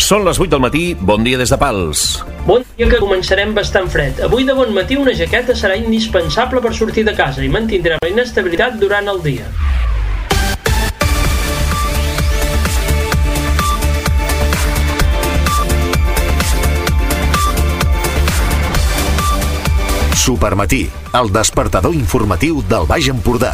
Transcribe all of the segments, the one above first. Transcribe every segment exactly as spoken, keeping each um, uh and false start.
Són les vuit del matí, bon dia des de Pals. Bon dia, que començarem bastant fred. Avui de bon matí una jaqueta serà indispensable per sortir de casa i mantindrà la inestabilitat durant el dia. Supermatí, el despertador informatiu del Baix Empordà.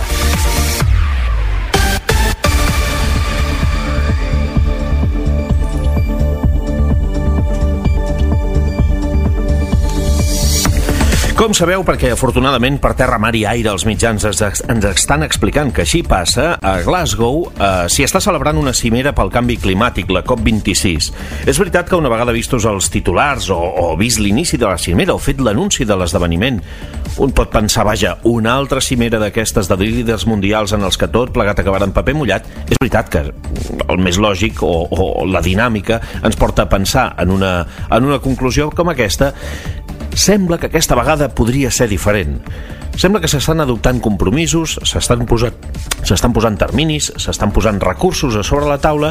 Com sabeu, perquè afortunadament per terra, mar i aire els mitjans ens estan explicant que així passa, a Glasgow eh, s'hi està celebrant una cimera pel canvi climàtic, la COP vint-i-sis. És veritat que una vegada vistos els titulars o, o vist l'inici de la cimera o fet l'anunci de l'esdeveniment, un pot pensar, vaja, una altra cimera d'aquestes de líders mundials en els que tot plegat acabarà en paper mullat. És veritat que el més lògic o, o la dinàmica ens porta a pensar en una, en una conclusió com aquesta. Sembla que aquesta vegada podria ser diferent. Sembla que s'estan adoptant compromisos, s'estan posant, s'estan posant terminis, s'estan posant recursos a sobre la taula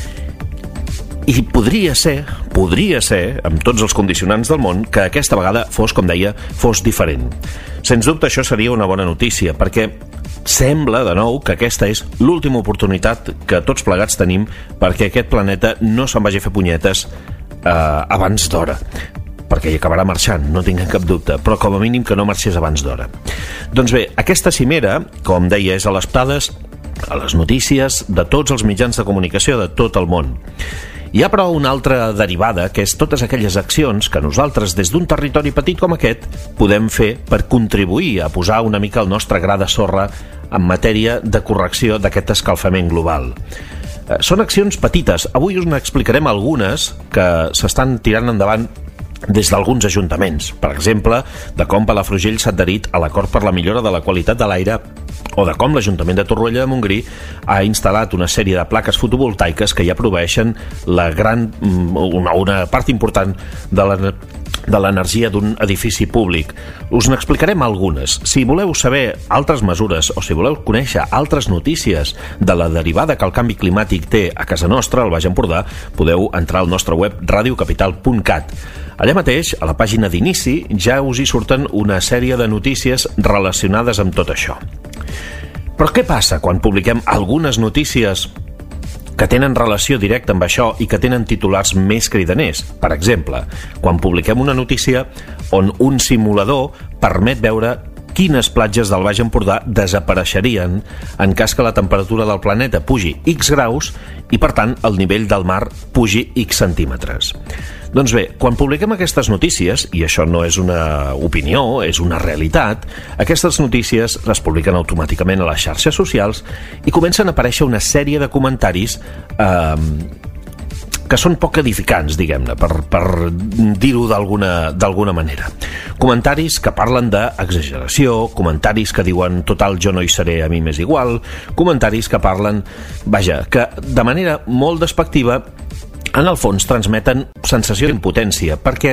i podria ser, podria ser, amb tots els condicionants del món, que aquesta vegada fos, com deia, fos diferent. Sens dubte això seria una bona notícia, perquè sembla, de nou, que aquesta és l'última oportunitat que tots plegats tenim perquè aquest planeta no se'n vagi a fer punyetes eh, abans d'hora. Perquè hi acabarà marxant, no tinguem cap dubte, però com a mínim que no marxés abans d'hora. Doncs bé, aquesta cimera, com deia, és a les pades, a les notícies de tots els mitjans de comunicació de tot el món. Hi ha, però, una altra derivada, que és totes aquelles accions que nosaltres, des d'un territori petit com aquest, podem fer per contribuir a posar una mica el nostre gra de sorra en matèria de correcció d'aquest escalfament global. Són accions petites. Avui us n'explicarem algunes que s'estan tirant endavant des d'alguns ajuntaments, per exemple, de com Palafrugell s'ha adherit a l'acord per la millora de la qualitat de l'aire o de com l'Ajuntament de Torroella de Montgrí ha instal·lat una sèrie de plaques fotovoltaiques que ja proveeixen la gran, una, una part important de la de l'energia d'un edifici públic. Us n'explicarem algunes. Si voleu saber altres mesures o si voleu conèixer altres notícies de la derivada que el canvi climàtic té a casa nostra, al Baix Empordà, podeu entrar al nostre web radio capital punt cat. Allà mateix, a la pàgina d'inici, ja us hi surten una sèrie de notícies relacionades amb tot això. Però què passa quan publiquem algunes notícies que tenen relació directa amb això i que tenen titulars més cridaners? Per exemple, quan publiquem una notícia on un simulador permet veure quines platges del Baix Empordà desapareixerien en cas que la temperatura del planeta pugi X graus i, per tant, el nivell del mar pugi X centímetres. Doncs bé, quan publiquem aquestes notícies, i això no és una opinió, és una realitat, aquestes notícies les publiquen automàticament a les xarxes socials i comencen a aparèixer una sèrie de comentaris eh, que són poc edificants, diguem-ne, per, per dir-ho d'alguna, d'alguna manera. Comentaris que parlen d'exageració, comentaris que diuen total jo no hi seré, a mi m'és igual, comentaris que parlen, vaja, que de manera molt despectiva en el fons transmeten sensació d'impotència, perquè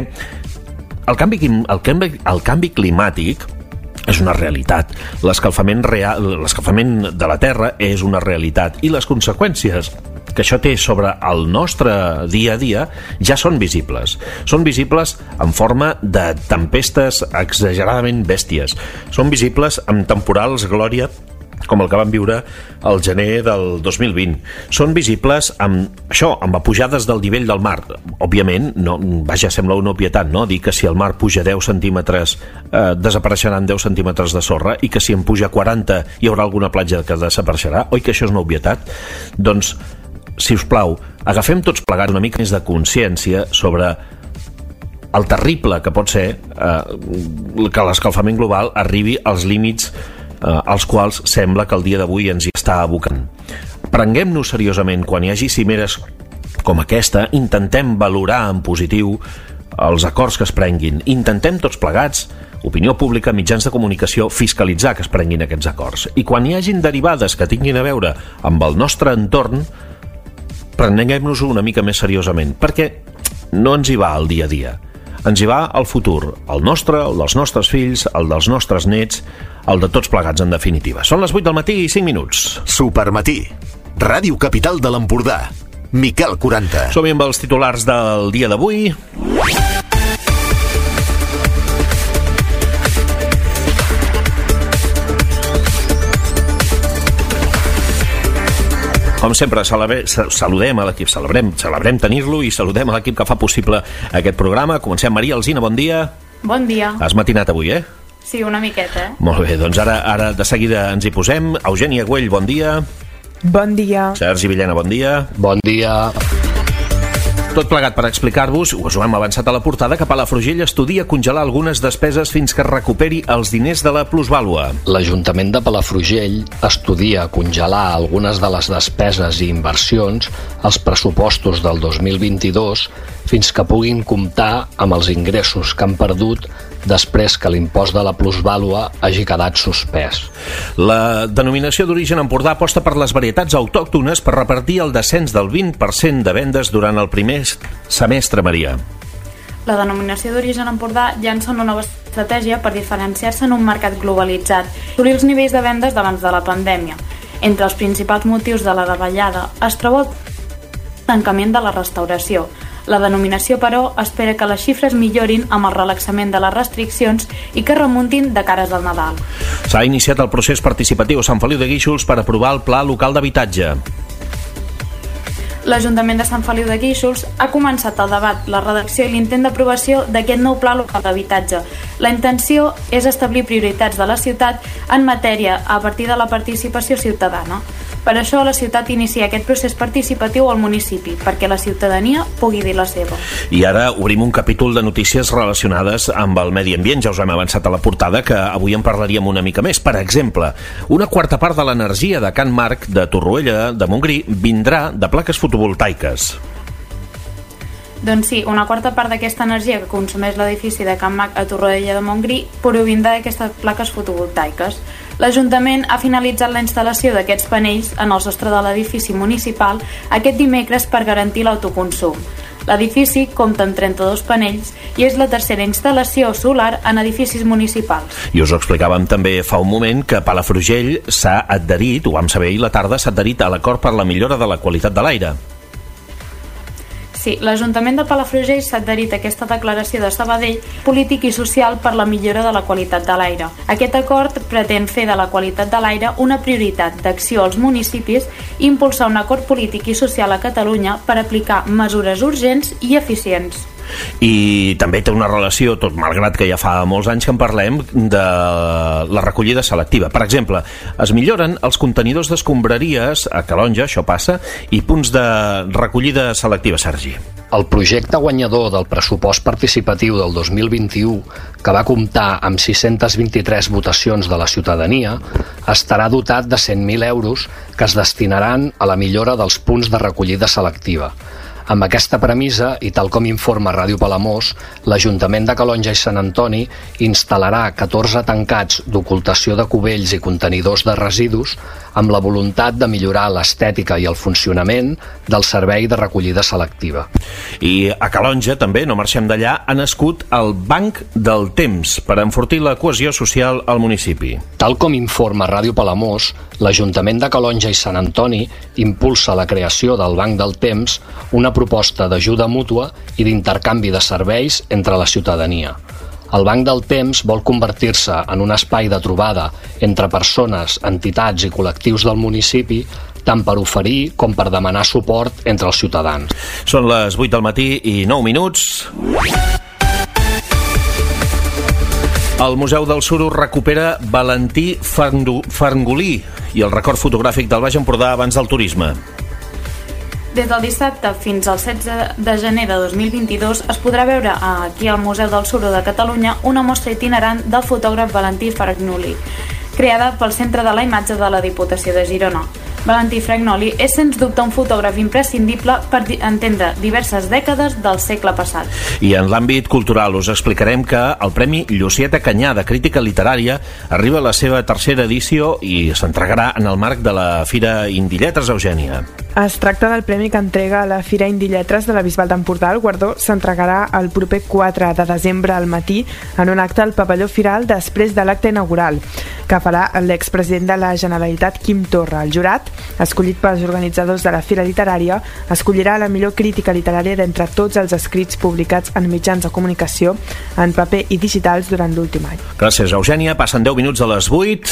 el canvi, el canvi, el canvi climàtic és una realitat. L'escalfament real, l'escalfament de la Terra és una realitat i les conseqüències que això té sobre el nostre dia a dia ja són visibles. Són visibles en forma de tempestes exageradament bèsties. Són visibles amb temporals glòria com el que vam viure al gener del dos mil vint. Són visibles amb això, amb pujades del nivell del mar. Òbviament, no, vaja, sembla una obvietat, no? Dir que si el mar puja deu centímetres eh, desapareixeran deu centímetres de sorra i que si en puja quaranta hi haurà alguna platja que desapareixerà. Oi que això és una obvietat? Doncs, si us plau, agafem tots plegats una mica més de consciència sobre el terrible que pot ser eh, que l'escalfament global arribi als límits eh, als quals sembla que el dia d'avui ens hi està abocant. Prenguem-nos seriosament quan hi hagi cimeres com aquesta, intentem valorar en positiu els acords que es prenguin, intentem tots plegats, opinió pública, mitjans de comunicació, fiscalitzar que es prenguin aquests acords. I quan hi hagin derivades que tinguin a veure amb el nostre entorn, prenguem-nos-ho una mica més seriosament, perquè no ens hi va el dia a dia. Ens hi va el futur, el nostre, el dels nostres fills, el dels nostres nets, el de tots plegats, en definitiva. Són les vuit del matí i cinc minuts. Supermatí, Ràdio Capital de l'Empordà. Miquel quaranta. Som-hi amb els titulars del dia d'avui. Com sempre, saludem a l'equip, celebrem, celebrem tenir-lo i saludem a l'equip que fa possible aquest programa. Comencem. Maria Alsina, bon dia. Bon dia. Has matinat avui, eh? Sí, una miqueta, eh? Molt bé, doncs ara, ara de seguida ens hi posem. Eugènia Güell, bon dia. Bon dia. Sergi Villena, bon dia. Bon dia. Tot plegat per explicar-vos, us ho hem avançat a la portada, que Palafrugell estudia congelar algunes despeses fins que recuperi els diners de la plusvàlua. L'Ajuntament de Palafrugell estudia congelar algunes de les despeses i inversions als pressupostos del dos mil vint-i-dos fins que puguin comptar amb els ingressos que han perdut després que l'impost de la plusvàlua hagi quedat suspès. La denominació d'origen Empordà aposta per les varietats autòctones per repartir el descens del vint per cent de vendes durant el primer semestre, Maria. La denominació d'origen Empordà llança una nova estratègia per diferenciar-se en un mercat globalitzat i assolir els nivells de vendes d'abans de la pandèmia. Entre els principals motius de la davallada es troba el tancament de la restauració. La denominació, però, espera que les xifres millorin amb el relaxament de les restriccions i que remuntin de cares al Nadal. S'ha iniciat el procés participatiu a Sant Feliu de Guíxols per aprovar el Pla Local d'Habitatge. L'Ajuntament de Sant Feliu de Guíxols ha començat el debat, la redacció i l'intent d'aprovació d'aquest nou Pla Local d'Habitatge. La intenció és establir prioritats de la ciutat en matèria a partir de la participació ciutadana. Per això la ciutat inicia aquest procés participatiu al municipi, perquè la ciutadania pugui dir la seva. I ara obrim un capítol de notícies relacionades amb el medi ambient. Ja us hem avançat a la portada que avui en parlaríem una mica més. Per exemple, una quarta part de l'energia de Can Marc de Torroella de Montgrí vindrà de plaques fotovoltaiques. Doncs sí, una quarta part d'aquesta energia que consumeix l'edifici de Can Marc a Torroella de Montgrí provindrà d'aquestes plaques fotovoltaiques. L'Ajuntament ha finalitzat la instal·lació d'aquests panells en el sostre de l'edifici municipal aquest dimecres per garantir l'autoconsum. L'edifici compta amb trenta-dos panells i és la tercera instal·lació solar en edificis municipals. I us ho explicàvem també fa un moment que Palafrugell s'ha adherit, ho vam saber ahir a la tarda, s'ha adherit a l'acord per la millora de la qualitat de l'aire. Sí, l'Ajuntament de Palafrugell s'ha adherit a aquesta declaració de Sabadell polític i social per la millora de la qualitat de l'aire. Aquest acord pretén fer de la qualitat de l'aire una prioritat d'acció als municipis i impulsar un acord polític i social a Catalunya per aplicar mesures urgents i eficients. I també té una relació, tot malgrat que ja fa molts anys que en parlem, de la recollida selectiva. Per exemple, es milloren els contenidors d'escombraries a Calonja, això passa, i punts de recollida selectiva, Sergi. El projecte guanyador del pressupost participatiu del dos mil vint-i-u, que va comptar amb sis-centes vint-i-tres votacions de la ciutadania, estarà dotat de cent mil euros que es destinaran a la millora dels punts de recollida selectiva. Amb aquesta premissa, i tal com informa Ràdio Palamós, l'Ajuntament de Calonja i Sant Antoni instal·larà catorze tancats d'ocultació de cubells i contenidors de residus amb la voluntat de millorar l'estètica i el funcionament del servei de recollida selectiva. I a Calonja, també, no marxem d'allà, ha nascut el Banc del Temps per enfortir la cohesió social al municipi. Tal com informa Ràdio Palamós, l'Ajuntament de Calonja i Sant Antoni impulsa la creació del Banc del Temps, una proposta d'ajuda mútua i d'intercanvi de serveis entre la ciutadania. El Banc del Temps vol convertir-se en un espai de trobada entre persones, entitats i col·lectius del municipi, tant per oferir com per demanar suport entre els ciutadans. Són les vuit del matí i nou minuts. El Museu del Suro recupera Valentí Ferngulí i el record fotogràfic del Baix Empordà abans del turisme. Des del dissabte fins al setze de gener de dos mil vint-i-dos es podrà veure aquí al Museu del Suro de Catalunya una mostra itinerant del fotògraf Valentí Ferngulí, creada pel Centre de la Imatge de la Diputació de Girona. Valentí Ferngulí és sens dubte un fotògraf imprescindible per entendre diverses dècades del segle passat. I en l'àmbit cultural us explicarem que el Premi Llucieta Canyà de Crítica Literària arriba a la seva tercera edició i s'entregarà en el marc de la Fira Indilletres, Eugènia. Es tracta del premi que entrega a la Fira Indilletres de la Bisbal d'Empordà. El guardó s'entregarà el proper quatre de desembre al matí en un acte al pavelló Firal després de l'acte inaugural. que farà l'expresident de la Generalitat, Quim Torra. El jurat, escollit pels organitzadors de la Fira Literària, escollirà la millor crítica literària d'entre tots els escrits publicats en mitjans de comunicació en paper i digitals durant l'últim any. Gràcies, Eugènia. Passen deu minuts a les vuit.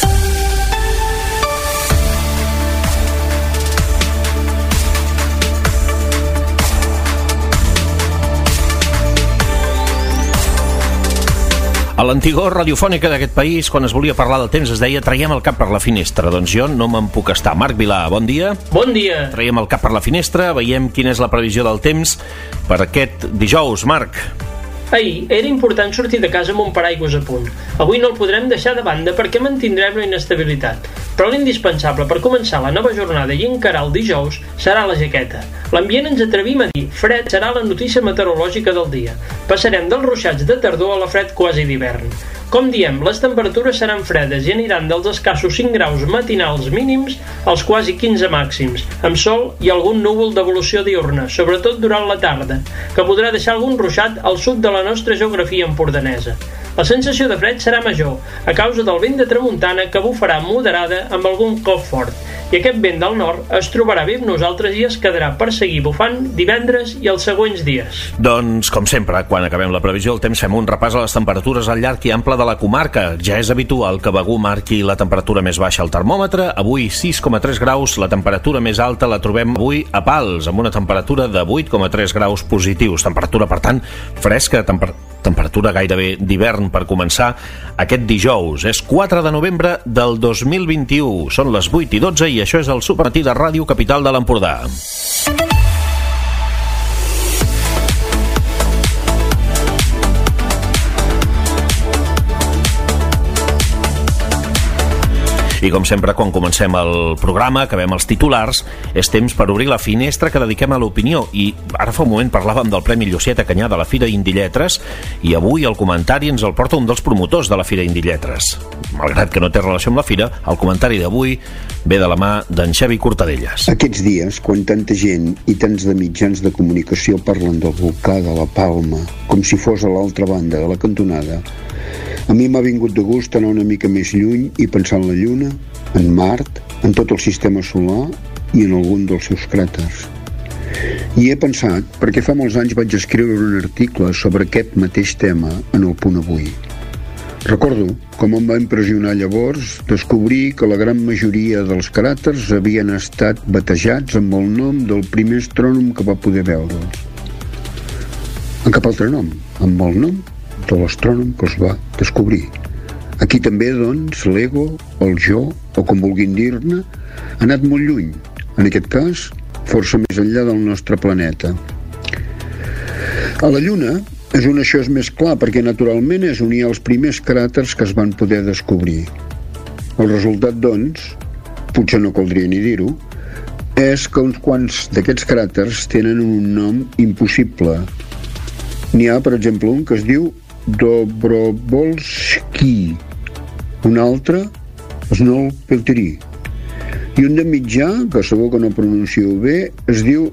A l'antigor radiofònica d'aquest país, quan es volia parlar del temps, es deia traiem el cap per la finestra. Doncs jo no me'n puc estar. Marc Vilà, bon dia. Bon dia. Traiem el cap per la finestra, veiem quina és la previsió del temps per aquest dijous. Marc. Ahir era important sortir de casa amb un paraigües a punt. Avui no el podrem deixar de banda perquè mantindrem la inestabilitat. Però l'indispensable per començar la nova jornada i encarar el dijous serà la jaqueta. L'ambient ens atrevim a dir fred serà la notícia meteorològica del dia. Passarem dels ruixats de tardor a la fred quasi d'hivern. Com diem, les temperatures seran fredes i aniran dels escassos cinc graus matinals mínims als quasi quinze màxims, amb sol i algun núvol d'evolució diurna, sobretot durant la tarda, que podrà deixar algun ruixat al sud de la nostra geografia empordanesa. La sensació de fred serà major, a causa del vent de tramuntana que bufarà moderada amb algun cop fort, i aquest vent del nord es trobarà bé amb nosaltres i es quedarà per seguir bufant divendres i els següents dies. Doncs, com sempre, quan acabem la previsió del temps fem un repàs a les temperatures al llarg i ample de la comarca. Ja és habitual que Begur marqui la temperatura més baixa al termòmetre. Avui sis coma tres graus, la temperatura més alta la trobem avui a Pals, amb una temperatura de vuit coma tres graus positius. Temperatura, per tant, fresca, temper temperatura gairebé d'hivern per començar aquest dijous. És quatre de novembre del dos mil vint-i-u. Són les vuit i dotze i això és el Supermatí de Ràdio Capital de l'Empordà. I com sempre, quan comencem el programa, acabem els titulars, és temps per obrir la finestra que dediquem a l'opinió. I ara fa un moment parlàvem del Premi Llucieta Canyà de la Fira Indilletres i avui el comentari ens el porta un dels promotors de la Fira Indilletres. Malgrat que no té relació amb la fira, el comentari d'avui ve de la mà d'en Xavi Cortadellas. Aquests dies, quan tanta gent i tants de mitjans de comunicació parlen del volcà de la Palma com si fos a l'altra banda de la cantonada, a mi m'ha vingut de gust anar una mica més lluny i pensar en la Lluna, en Mart, en tot el sistema solar i en algun dels seus cràters. I he pensat perquè fa molts anys vaig escriure un article sobre aquest mateix tema en el Punt Avui. Recordo com em va impressionar llavors descobrir que la gran majoria dels cràters havien estat batejats amb el nom del primer astrònom que va poder veure'ls. En cap altre nom, amb el nom de l'astrònom que els va descobrir. Aquí també, doncs, l'ego, el jo, o com vulguin dir-ne, ha anat molt lluny, en aquest cas, força més enllà del nostre planeta. A la Lluna és on això és més clar, perquè naturalment és on hi ha els primers cràters que es van poder descobrir. El resultat, doncs, potser no caldria ni dir-ho, és que uns quants d'aquests cràters tenen un nom impossible. N'hi ha, per exemple, un que es diu Dobrovolsky, un altre Snowpeltiry i un de mitjà, que segur que no pronuncio bé, es diu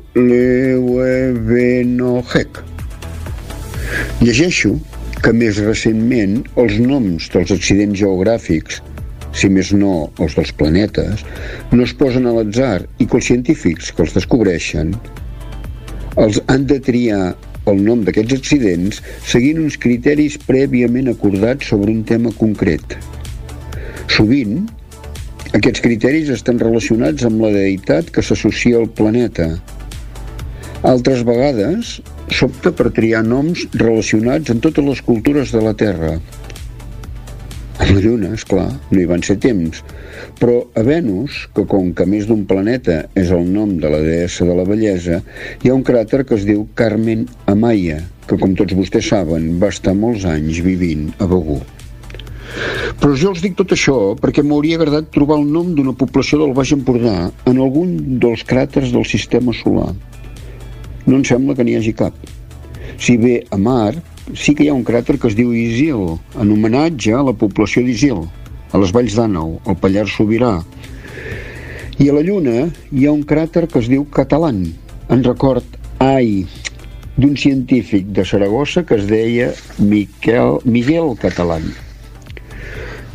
Leuwenhoek. Llegeixo que més recentment els noms dels accidents geogràfics, si més no els dels planetes, no es posen a l'atzar i que els científics que els descobreixen els han de triar el nom d'aquests accidents seguint uns criteris prèviament acordats sobre un tema concret. Sovint, aquests criteris estan relacionats amb la deïtat que s'associa al planeta. Altres vegades s'opta per triar noms relacionats amb totes les cultures de la Terra. A la Lluna, esclar, no hi van ser temps, però a Venus, que com que més d'un planeta és el nom de la deessa de la bellesa, hi ha un cràter que es diu Carmen Amaya, que com tots vostès saben va estar molts anys vivint a Begur. Però jo els dic tot això perquè m'hauria agradat trobar el nom d'una població del Baix Empordà en algun dels cràters del sistema solar. No em sembla que n'hi hagi cap. Si bé a Mart sí que hi ha un cràter que es diu Isil, en homenatge a la població d'Isil, a les Valls d'Àneu, al Pallars Sobirà. I a la Lluna hi ha un cràter que es diu Catalan, en record, ai, d'un científic de Saragossa que es deia Miquel, Miguel Catalan.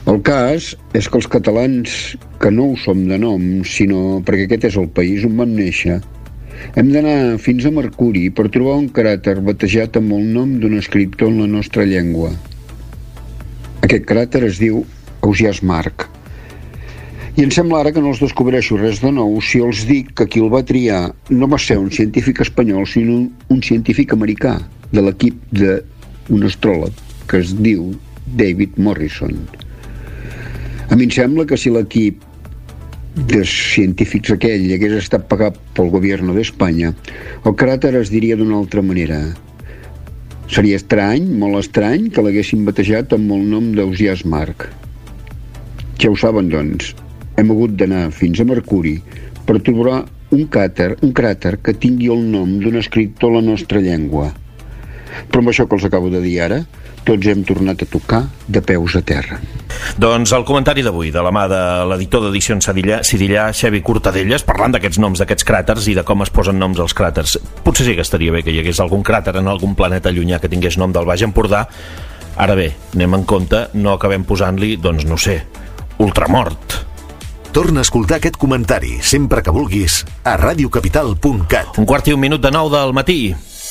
El cas és que els catalans, que no ho som de nom, sinó perquè aquest és el país on vam néixer, hem d'anar fins a Mercuri per trobar un cràter batejat amb el nom d'un escriptor en la nostra llengua. Aquest cràter es diu Ausiàs Marc. I em sembla ara que no els descobreixo res de nou si els dic que qui el va triar no va ser un científic espanyol, sinó un, un científic americà de l'equip d'un astròleg que es diu David Morrison. A mi em sembla que si l'equip de científics aquell hagués estat pagat pel govern d'Espanya, el cràter es diria d'una altra manera. Seria estrany, molt estrany, que l'haguessin batejat amb el nom d'Ausiàs Marc. Ja ho saben, doncs, hem hagut d'anar fins a Mercuri per trobar un cràter, un cràter que tingui el nom d'un escriptor a la nostra llengua. Però amb això que els acabo de dir ara, tots hem tornat a tocar de peus a terra. Doncs el comentari d'avui, de la mà de l'editor d'Edicions Sidillà, Xevi Cortadellas, parlant d'aquests noms, d'aquests cràters i de com es posen noms als cràters. Potser sí que estaria bé que hi hagués algun cràter en algun planeta llunyà que tingués nom del Baix Empordà. Ara bé, anem en compte, no acabem posant-li, doncs no sé, ultramort. Torna a escoltar aquest comentari sempre que vulguis a radiocapital punt cat. Un quart i un minut de nou del matí.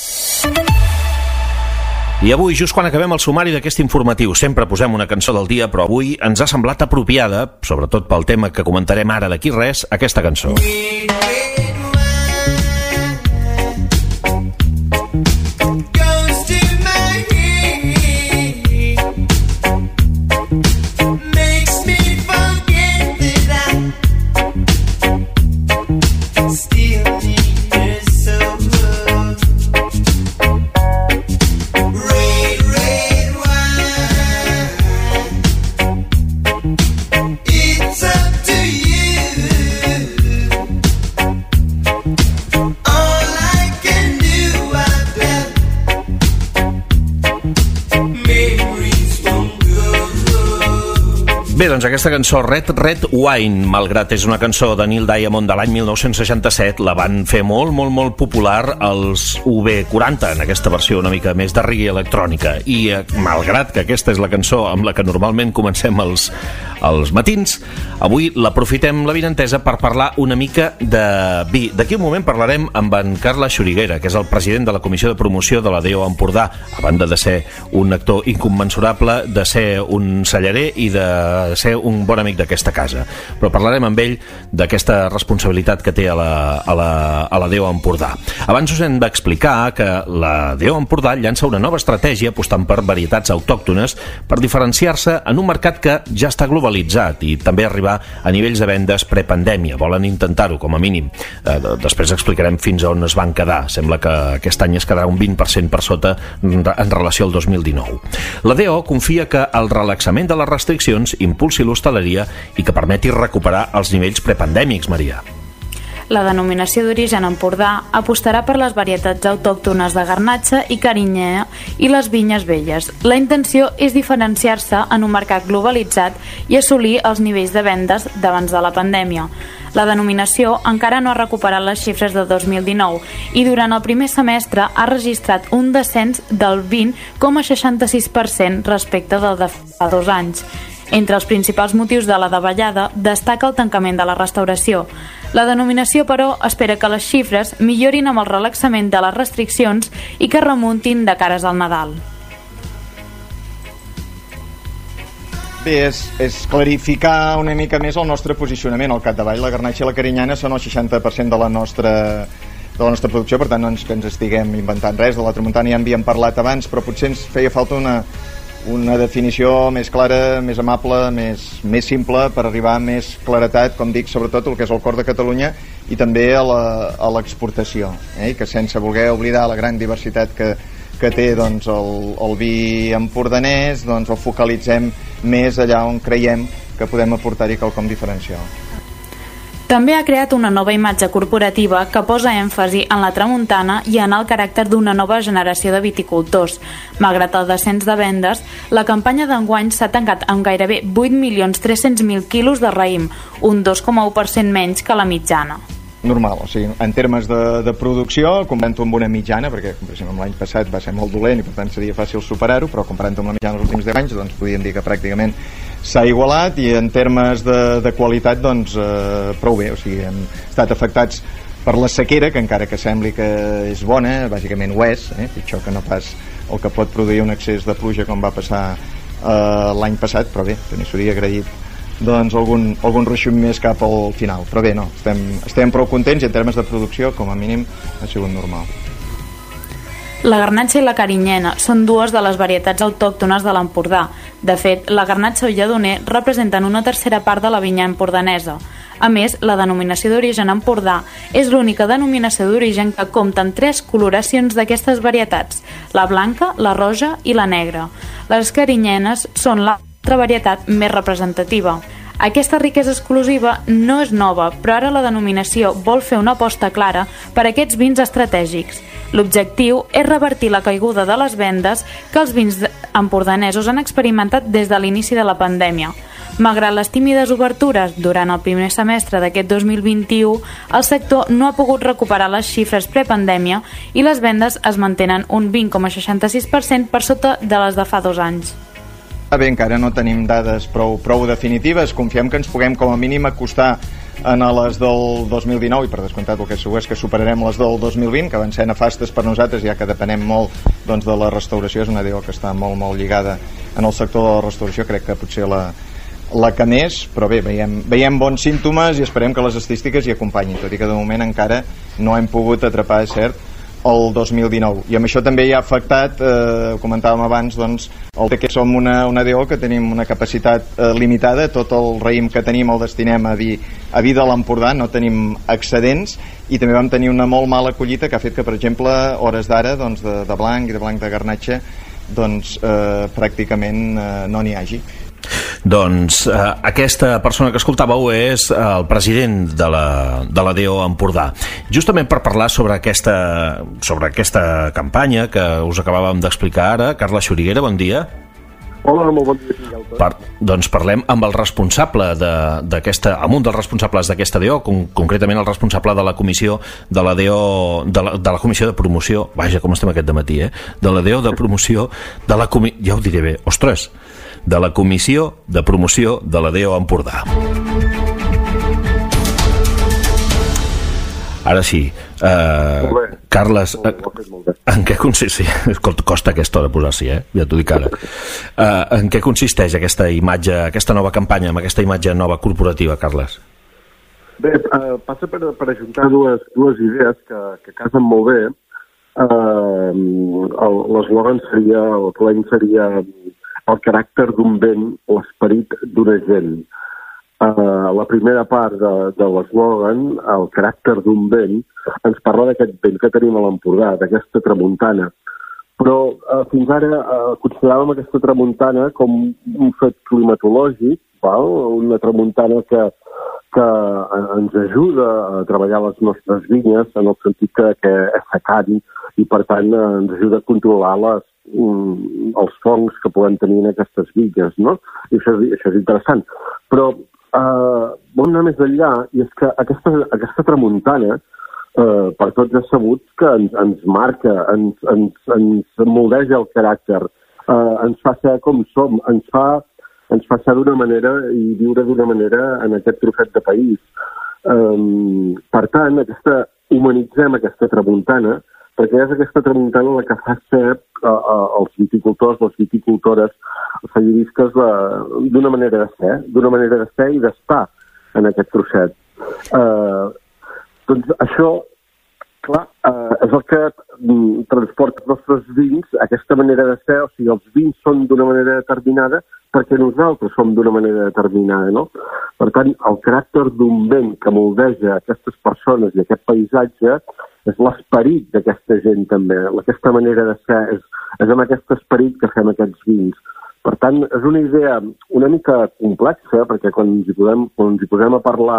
I avui, just quan acabem el sumari d'aquest informatiu, sempre posem una cançó del dia, però avui ens ha semblat apropiada, sobretot pel tema que comentarem ara d'aquí res, aquesta cançó. Bé, doncs aquesta cançó, Red Red Wine, malgrat és una cançó de Neil Diamond de l'any mil nou-cents seixanta-set, la van fer molt, molt, molt popular els U B quaranta, en aquesta versió una mica més de reggae electrònica. I eh, malgrat que aquesta és la cançó amb la que normalment comencem els, els matins, avui l'aprofitem l'avinentesa per parlar una mica de vi. D'aquí un moment parlarem amb en Carles Xuriguera, que és el president de la Comissió de Promoció de la D O Empordà, a banda de ser un actor incommensurable, de ser un cellarer i de ser un bon amic d'aquesta casa. Però parlarem amb ell d'aquesta responsabilitat que té a la, a la, a la D O Empordà. Abans us hem d'explicar que la D O Empordà llança una nova estratègia apostant per varietats autòctones per diferenciar-se en un mercat que ja està globalitzat i també arribar a nivells de vendes prepandèmia. Volen intentar-ho, com a mínim. Eh, després explicarem fins a on es van quedar. Sembla que aquest any es quedarà un vint per cent per sota en relació al dos mil dinou. La D O confia que el relaxament de les restriccions impulsi l'hostaleria i que permeti recuperar els nivells prepandèmics, Maria. La denominació d'origen Empordà apostarà per les varietats autòctones de garnatxa i carinyena i les vinyes velles. La intenció és diferenciar-se en un mercat globalitzat i assolir els nivells de vendes d'abans de la pandèmia. La denominació encara no ha recuperat les xifres de dos mil dinou i durant el primer semestre ha registrat un descens del vint coma seixanta-sis per cent respecte del de fa dos anys. Entre els principals motius de la davallada destaca el tancament de la restauració. La denominació, però, espera que les xifres millorin amb el relaxament de les restriccions i que remuntin de cares al Nadal. Bé, és, és clarificar una mica més el nostre posicionament. Al capdavall, la garnatxa i la carinyana són el seixanta per cent de la nostra de la nostra producció, per tant no ens, que ens estiguem inventant res. De la tramuntana ja en havíem parlat abans, però potser ens feia falta una una definició més clara, més amable, més, més simple, per arribar a més claretat, com dic, sobretot el que és el cor de Catalunya i també a l'exportació, eh? Que sense voler oblidar la gran diversitat que, que té doncs, el, el vi empordanès, doncs el focalitzem més allà on creiem que podem aportar-hi quelcom diferencial. També ha creat una nova imatge corporativa que posa èmfasi en la tramuntana i en el caràcter d'una nova generació de viticultors. Malgrat el descens de vendes, la campanya d'enguany s'ha tancat amb gairebé vuit milions tres-cents mil quilos de raïm, un dos coma u per cent menys que la mitjana. Normal, o sigui, en termes de, de producció, comparant-ho amb una mitjana, perquè per exemple, l'any passat va ser molt dolent i per tant seria fàcil superar-ho, però comparant-ho amb la mitjana dels últims deu anys, doncs podríem dir que pràcticament s'ha igualat i en termes de, de qualitat doncs eh, prou bé, o sigui, hem estat afectats per la sequera, que encara que sembli que és bona, bàsicament ho és, eh? pitjor que no pas el que pot produir un excés de pluja com va passar eh, l'any passat, però bé, també s'hauria agraït doncs algun, algun ruixum més cap al final, però bé, no, estem, estem prou contents i en termes de producció, com a mínim, ha sigut normal. La garnatxa i la carinyena són dues de les varietats autòctones de l'Empordà. De fet, la garnatxa i lledoner representen una tercera part de la vinya empordanesa. A més, la denominació d'origen Empordà és l'única denominació d'origen que compta amb tres coloracions d'aquestes varietats, la blanca, la roja i la negra. Les carinyenes són l'altra varietat més representativa. Aquesta riquesa exclusiva no és nova, però ara la denominació vol fer una aposta clara per a aquests vins estratègics. L'objectiu és revertir la caiguda de les vendes que els vins empordanesos han experimentat des de l'inici de la pandèmia. Malgrat les tímides obertures durant el primer semestre d'aquest dos mil vint-i-u, el sector no ha pogut recuperar les xifres prepandèmia i les vendes es mantenen un vint coma seixanta-sis per cent per sota de les de fa dos anys. Bé, encara no tenim dades prou, prou definitives. Confiem que ens puguem com a mínim acostar a les del dos mil dinou i per descomptat el que segur és que superarem les del dos mil vint, que van ser nefastes per nosaltres, ja que depenem molt doncs, de la restauració. És una D O que està molt molt lligada en el sector de la restauració, crec que potser la, la que més, però bé, veiem, veiem bons símptomes i esperem que les estadístiques hi acompanyin, tot i que de moment encara no hem pogut atrapar, és cert, el dos mil dinou. I amb això també hi ha afectat, eh, ho comentàvem abans, doncs, el que som una, una D O que tenim una capacitat eh, limitada, tot el raïm que tenim el destinem a vi, a vi de l'Empordà, no tenim excedents, i també vam tenir una molt mala collita que ha fet que, per exemple, hores d'ara, doncs, de, de blanc i de blanc de garnatxa, doncs, eh, pràcticament eh, no n'hi hagi. Doncs eh, aquesta persona que escoltàveu és el president de la, de la D O Empordà. Justament per parlar sobre aquesta, sobre aquesta campanya que us acabàvem d'explicar ara, Carla Xuriguera, bon dia. Hola, molt bon dia. Per, doncs parlem amb el responsable d'aquesta, amb un dels responsables d'aquesta D O, con, concretament el responsable de la comissió de la D O, de la, de la comissió de promoció, vaja, com estem aquest dematí, eh? De la D O de promoció, de la comi... ja ho diré bé, ostres, de la comissió de promoció de la D O Empordà. Ara sí, eh, Carles, eh, en què consisteix? Costa aquesta hora posar-s'hi, eh? Ja t'ho dic ara. Eh, en què consisteix aquesta imatge, aquesta nova campanya, amb aquesta imatge nova corporativa, Carles? Bé, eh, passa per, per ajuntar dues, dues idees que, que casen molt bé. Eh, L'eslògan seria, el claim seria el caràcter d'un vent, l'esperit d'una gent. Uh, la primera part de, de l'eslògan, el caràcter d'un vent, ens parla d'aquest vent que tenim a l'Empordà, d'aquesta tramuntana. Però uh, fins ara uh, consideràvem aquesta tramuntana com un fet climatològic, val? Una tramuntana que, que ens ajuda a treballar les nostres vinyes, en el sentit que, que és secant i per tant ens ajuda a controlar les Um, els fongs que podem tenir en aquestes vinyes, no? I això, això és interessant. Però uh, vol anar més enllà, i és que aquesta, aquesta tramuntana, uh, per tots és sabut que ens, ens marca, ens, ens, ens moldeja el caràcter, uh, ens fa ser com som, ens fa, ens fa ser d'una manera i viure d'una manera en aquest trosset de país. Um, per tant, aquesta, humanitzem aquesta tramuntana, perquè és aquesta tramuntana la que fa ser uh, uh, els viticultors, les viticultores, els fallirisques d'una manera de ser, d'una manera de ser i d'estar en aquest trosset. Uh, doncs això, clar, uh, és el que mm, transporta els nostres vins, aquesta manera de ser, o sigui, els vins són d'una manera determinada perquè nosaltres som d'una manera determinada, no? Per tant, el caràcter d'un vent que moldeja aquestes persones i aquest paisatge és l'esperit d'aquesta gent també. Aquesta manera de ser és, és amb aquest esperit que fem aquests vins. Per tant, és una idea una mica complexa, perquè quan ens hi posem, quan ens hi posem a parlar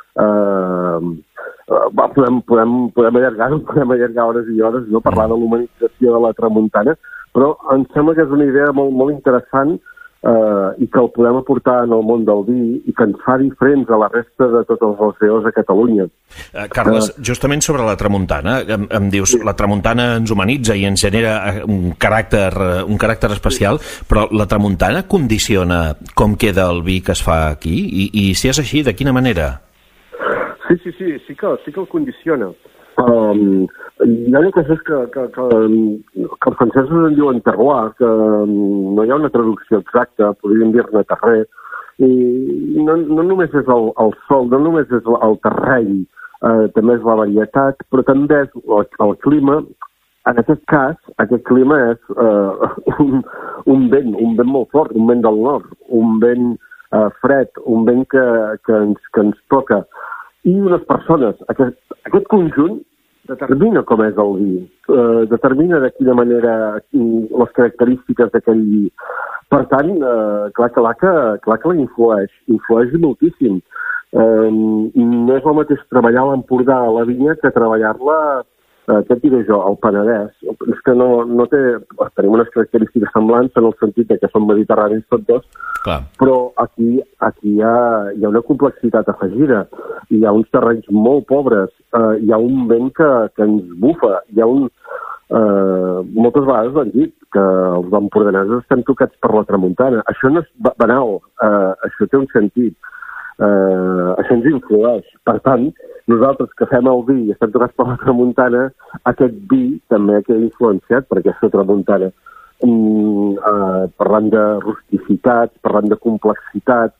eh, podem, podem, podem allargar podem allargar hores i hores, no? Parlar de l'humanització de la tramuntana, però em sembla que és una idea molt, molt interessant Uh, i que el podem aportar en el món del vi i que ens fa diferents a la resta de tots els alceors a Catalunya. Uh, Carles, uh, justament sobre la tramuntana, em, em dius, sí. La tramuntana ens humanitza i ens genera un caràcter, un caràcter especial, sí. Però la tramuntana condiciona com queda el vi que es fa aquí? I, i si és així, de quina manera? Sí, sí, sí, sí que, sí que el condiciona. Um, hi ha coses que, que, que, que els francesos en diuen terroir, que no hi ha una traducció exacta, podríem dir-ne terrer, i no, no només és el, el sol, no només és el terreny, eh, també és la varietat, però també és el, el clima. En aquest cas, aquest clima és eh, un, un vent, un vent molt fort, un vent del nord, un vent eh, fred, un vent que, que, ens, que ens toca. I unes persones. Aquest, aquest conjunt determina com és el vi, eh, determina de quina manera les característiques d'aquell vi. Per tant, eh, clar, clar, que, clar que la influeix, influeix moltíssim. Eh, no és el mateix treballar a l'Empordà a la vinya que treballar-la, eh, què et diré jo, al Penedès. És que no, no té... Tenim unes característiques semblants en el sentit que són mediterranis tots dos, clar. Però aquí, aquí hi, ha, hi ha una complexitat afegida. Hi ha uns terrenys molt pobres, eh, hi ha un vent que, que ens bufa, hi ha un... Eh, moltes vegades ho han dit, que els empordanesos estan tocats per la tramuntana. Això no és banal, eh, això té un sentit. Eh, això ens influeix. Per tant, nosaltres que fem el vi i estem tocats per la tramuntana, aquest vi també queda influenciat per aquesta tramuntana. Mm, eh, parlant de rusticitat, parlant de complexitat,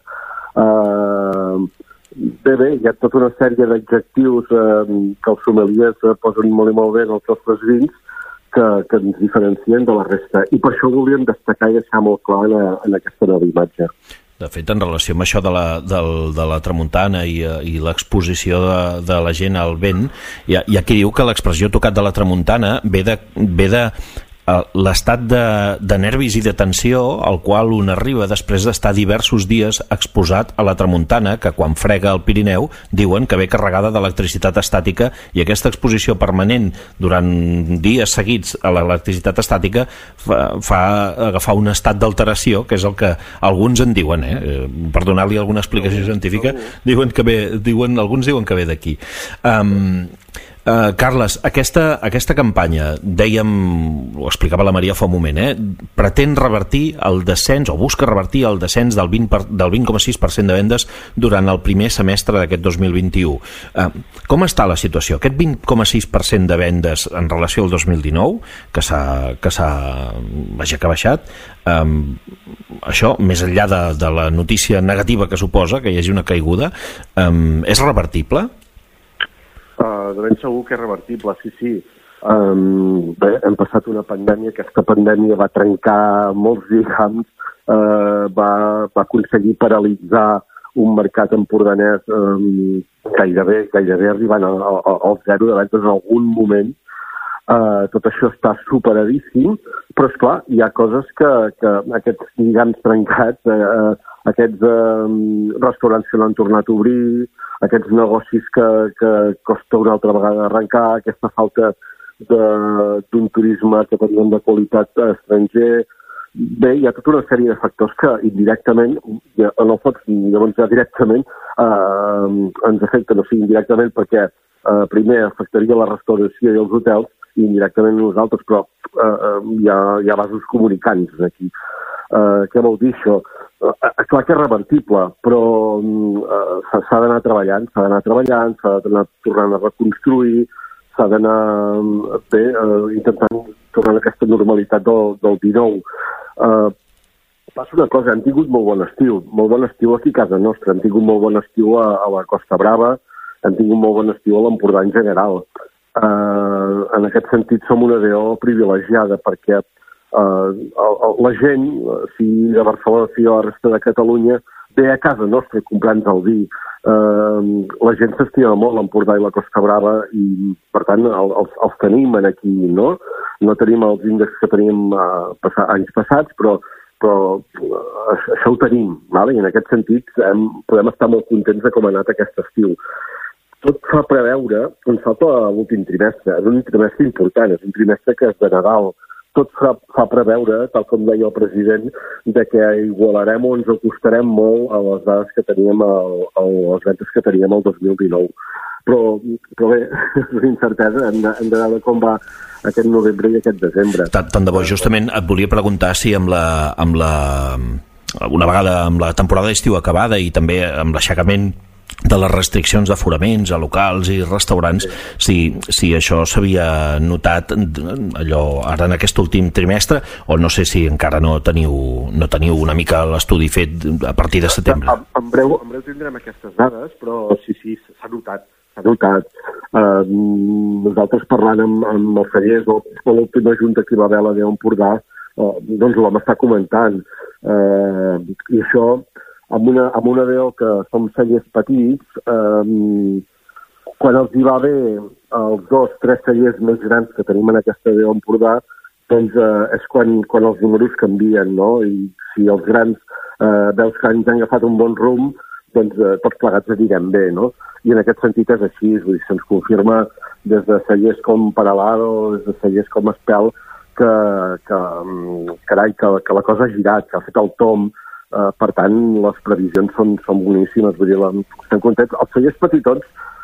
eh, bé, bé, hi ha tota una sèrie d'adjectius eh, que els sommeliers eh, posen molt i molt bé en els nostres vins que, que ens diferencien de la resta. I per això ho volíem destacar i deixar molt clar en, en aquesta nova imatge. De fet, en relació amb això de la, de, de la tramuntana i, i l'exposició de, de la gent al vent, hi ha, hi ha qui diu que l'expressió tocat de la tramuntana ve de, ve de l'estat de, de nervis i de tensió al qual un arriba després d'estar diversos dies exposat a la tramuntana, que quan frega el Pirineu diuen que ve carregada d'electricitat estàtica, i aquesta exposició permanent durant dies seguits a l'electricitat estàtica fa, fa agafar un estat d'alteració, que és el que alguns en diuen, eh? Per donar-li alguna explicació científica, diuen que ve, diuen, alguns diuen que ve d'aquí. Um, Uh, Carles, aquesta, aquesta campanya, dèiem, ho explicava la Maria fa un moment, eh, pretén revertir el descens, o busca revertir el descens del vint coma sis per cent de vendes durant el primer semestre d'aquest dos mil vint-i-u. Uh, com està la situació? Aquest vint coma sis per cent de vendes en relació al dos mil dinou, que s'ha, que s'ha, vaja, que ha baixat, um, això, més enllà de, de la notícia negativa que suposa, que hi hagi una caiguda, um, és revertible? Uh, de ben segur que és revertible, sí, sí. Um, bé, hem passat una pandèmia, aquesta pandèmia va trencar molts lligams, uh, va, va aconseguir paralitzar un mercat empordanès um, gairebé, gairebé arribant al, al, al zero de vendes en algun moment. Uh, tot això està superadíssim, però esclar, hi ha coses que, que aquests lligams trencats, uh, aquests uh, restaurants que no han tornat a obrir, aquests negocis que, que costa una altra vegada arrencar, aquesta falta d'un turisme que teníem de qualitat estranger. Bé, hi ha tota una sèrie de factors que indirectament, en el fons, llavors ja directament, eh, ens afecten, o sigui, indirectament perquè eh, primer afectaria la restauració i els hotels, i indirectament nosaltres, però eh, hi, ha, hi ha vasos comunicants aquí. Uh, què vol dir això? Uh, clar que és revertible, però uh, s'ha d'anar treballant, s'ha d'anar treballant, s'ha d'anar tornant a reconstruir, s'ha d'anar bé, uh, intentant tornar a aquesta normalitat del, del dinou. Uh, passa una cosa, hem tingut molt bon estiu, molt bon estiu aquí a casa nostra, hem tingut molt bon estiu a, a la Costa Brava, hem tingut molt bon estiu a l'Empordà en general. Uh, en aquest sentit som una D O privilegiada perquè Uh, la gent, si de Barcelona, si de la resta de Catalunya, ve a casa nostra comprant el vi. Uh, la gent s'estima molt l'Empordà i la Costa Brava i, per tant, el, els, els tenim aquí, no? No tenim els índexs que teníem uh, passar, anys passats, però, però uh, això ho tenim, vale? I en aquest sentit hem, podem estar molt contents de com ha anat aquest estiu. Tot fa preveure un salt a l'últim trimestre. És un trimestre important, és un trimestre que és de Nadal. tot fa, fa preveure, tal com deia el president, de que igualarem o ens acostarem molt a les dades que teníem, a, a les ventes que teníem el dos mil dinou. Però, però bé, és una incertesa, hem de, hem de veure com va aquest novembre i aquest desembre. Tant, tant de bo, justament et volia preguntar si amb la, amb la, una vegada amb la temporada d'estiu acabada i també amb l'aixecament de les restriccions d'aforaments a locals i restaurants, si, si això s'havia notat allò ara en aquest últim trimestre, o no sé si encara no teniu, no teniu una mica l'estudi fet a partir de setembre. En, en, breu, en breu tindrem aquestes dades, però sí, sí, s'ha notat. S'ha notat. Uh, nosaltres parlant amb, amb els cellers o, o l'última junta que hi va haver a la Déu Empordà, uh, doncs l'home està comentant. Uh, I això amb una, amb una D O que som cellers petits, eh, quan els hi va bé els dos, tres cellers més grans que tenim en aquesta D O Empordà, doncs eh, és quan, quan els números canvien, no? I si els grans eh, veus que ens han agafat un bon rumb, doncs eh, tots plegats anirem bé, no? I en aquest sentit és així, vull dir, se'ns confirma des de cellers com Paralado, des de cellers com Espel, que, que, carai, que, que la cosa ha girat, que ha fet el tom. Uh, per tant, les previsions són, són boníssimes. Vull dir, la, estem contents. Els cellers petitons,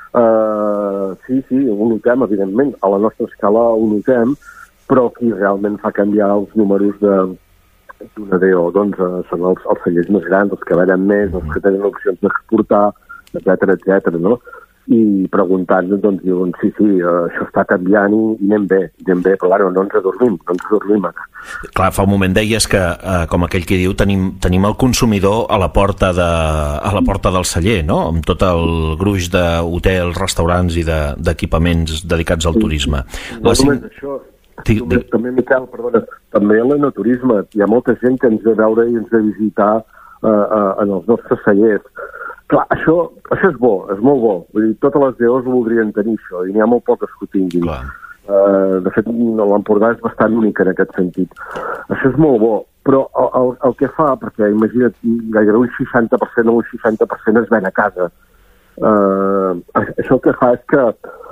uh, sí, sí, ho notem, evidentment. A la nostra escala ho notem, però qui realment fa canviar els números d'una D O doncs, uh, són els, els cellers més grans, els que venen més, els que tenen opcions d'exportar, etcètera, etcètera, no? I preguntant, doncs, diuen, sí, sí, uh, això està canviant i, i anem bé, anem bé, però ara no ens adormim, no ens adormim ara. Clar, fa un moment deies que, eh, com aquell que diu, tenim, tenim el consumidor a la porta de, a la porta del celler, no? Amb tot el gruix d'hotels, restaurants i d'equipaments de, dedicats al turisme. No la només això, Dic, només, dic... també, Miquel, perdona, també l'enoturisme. Hi ha molta gent que ens ve a veure i ens ve a visitar uh, uh, en els nostres cellers. Clar, això, això és bo, és molt bo. Vull dir, totes les D Os voldrien tenir això, i n'hi ha molt poques que ho tinguin. Uh, de fet, l'Empordà és bastant únic en aquest sentit. Això és molt bo, però el, el, el que fa, perquè imagina't, gairebé un seixanta per cent o un seixanta per cent es ven a casa. Uh, això el que fa és que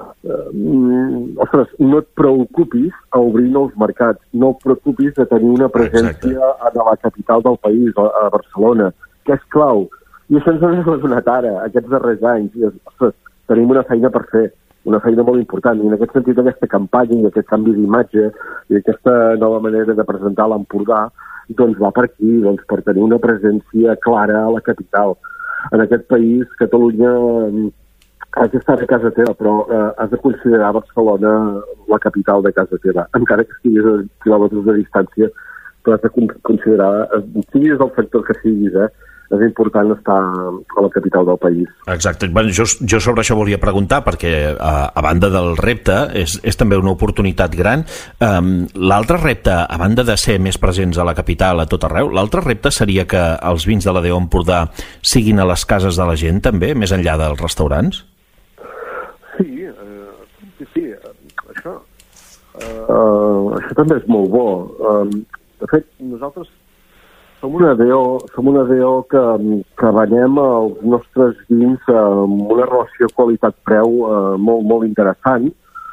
uh, ostres, no et preocupis a obrir nous mercats, no et preocupis de tenir una presència Exacte. a la capital del país, a, a Barcelona, que és clau. I això ens ha donat ara, aquests darrers anys. I, ostres, tenim una feina per fer, una feina molt important. I en aquest sentit, aquesta campanya i aquest canvi d'imatge i aquesta nova manera de presentar l'Empordà doncs va per aquí, doncs, per tenir una presència clara a la capital. En aquest país, Catalunya has d'estar a casa teva, però eh, has de considerar Barcelona la capital de casa teva. Encara que estiguis a quilòmetres de distància, però has de considerar, siguis del sector que siguis, eh, és important estar a la capital del país. Exacte. Bueno, jo, jo sobre això volia preguntar, perquè a, a banda del repte és, és també una oportunitat gran. Um, l'altre repte, a banda de ser més presents a la capital, a tot arreu, l'altre repte seria que els vins de la D O Empordà siguin a les cases de la gent també, més enllà dels restaurants? Sí, eh, sí, sí. Això, eh, això també és molt bo. Eh, de fet, nosaltres Som una D O, som una D O que, que venem els nostres vins amb una relació qualitat-preu eh, molt, molt interessant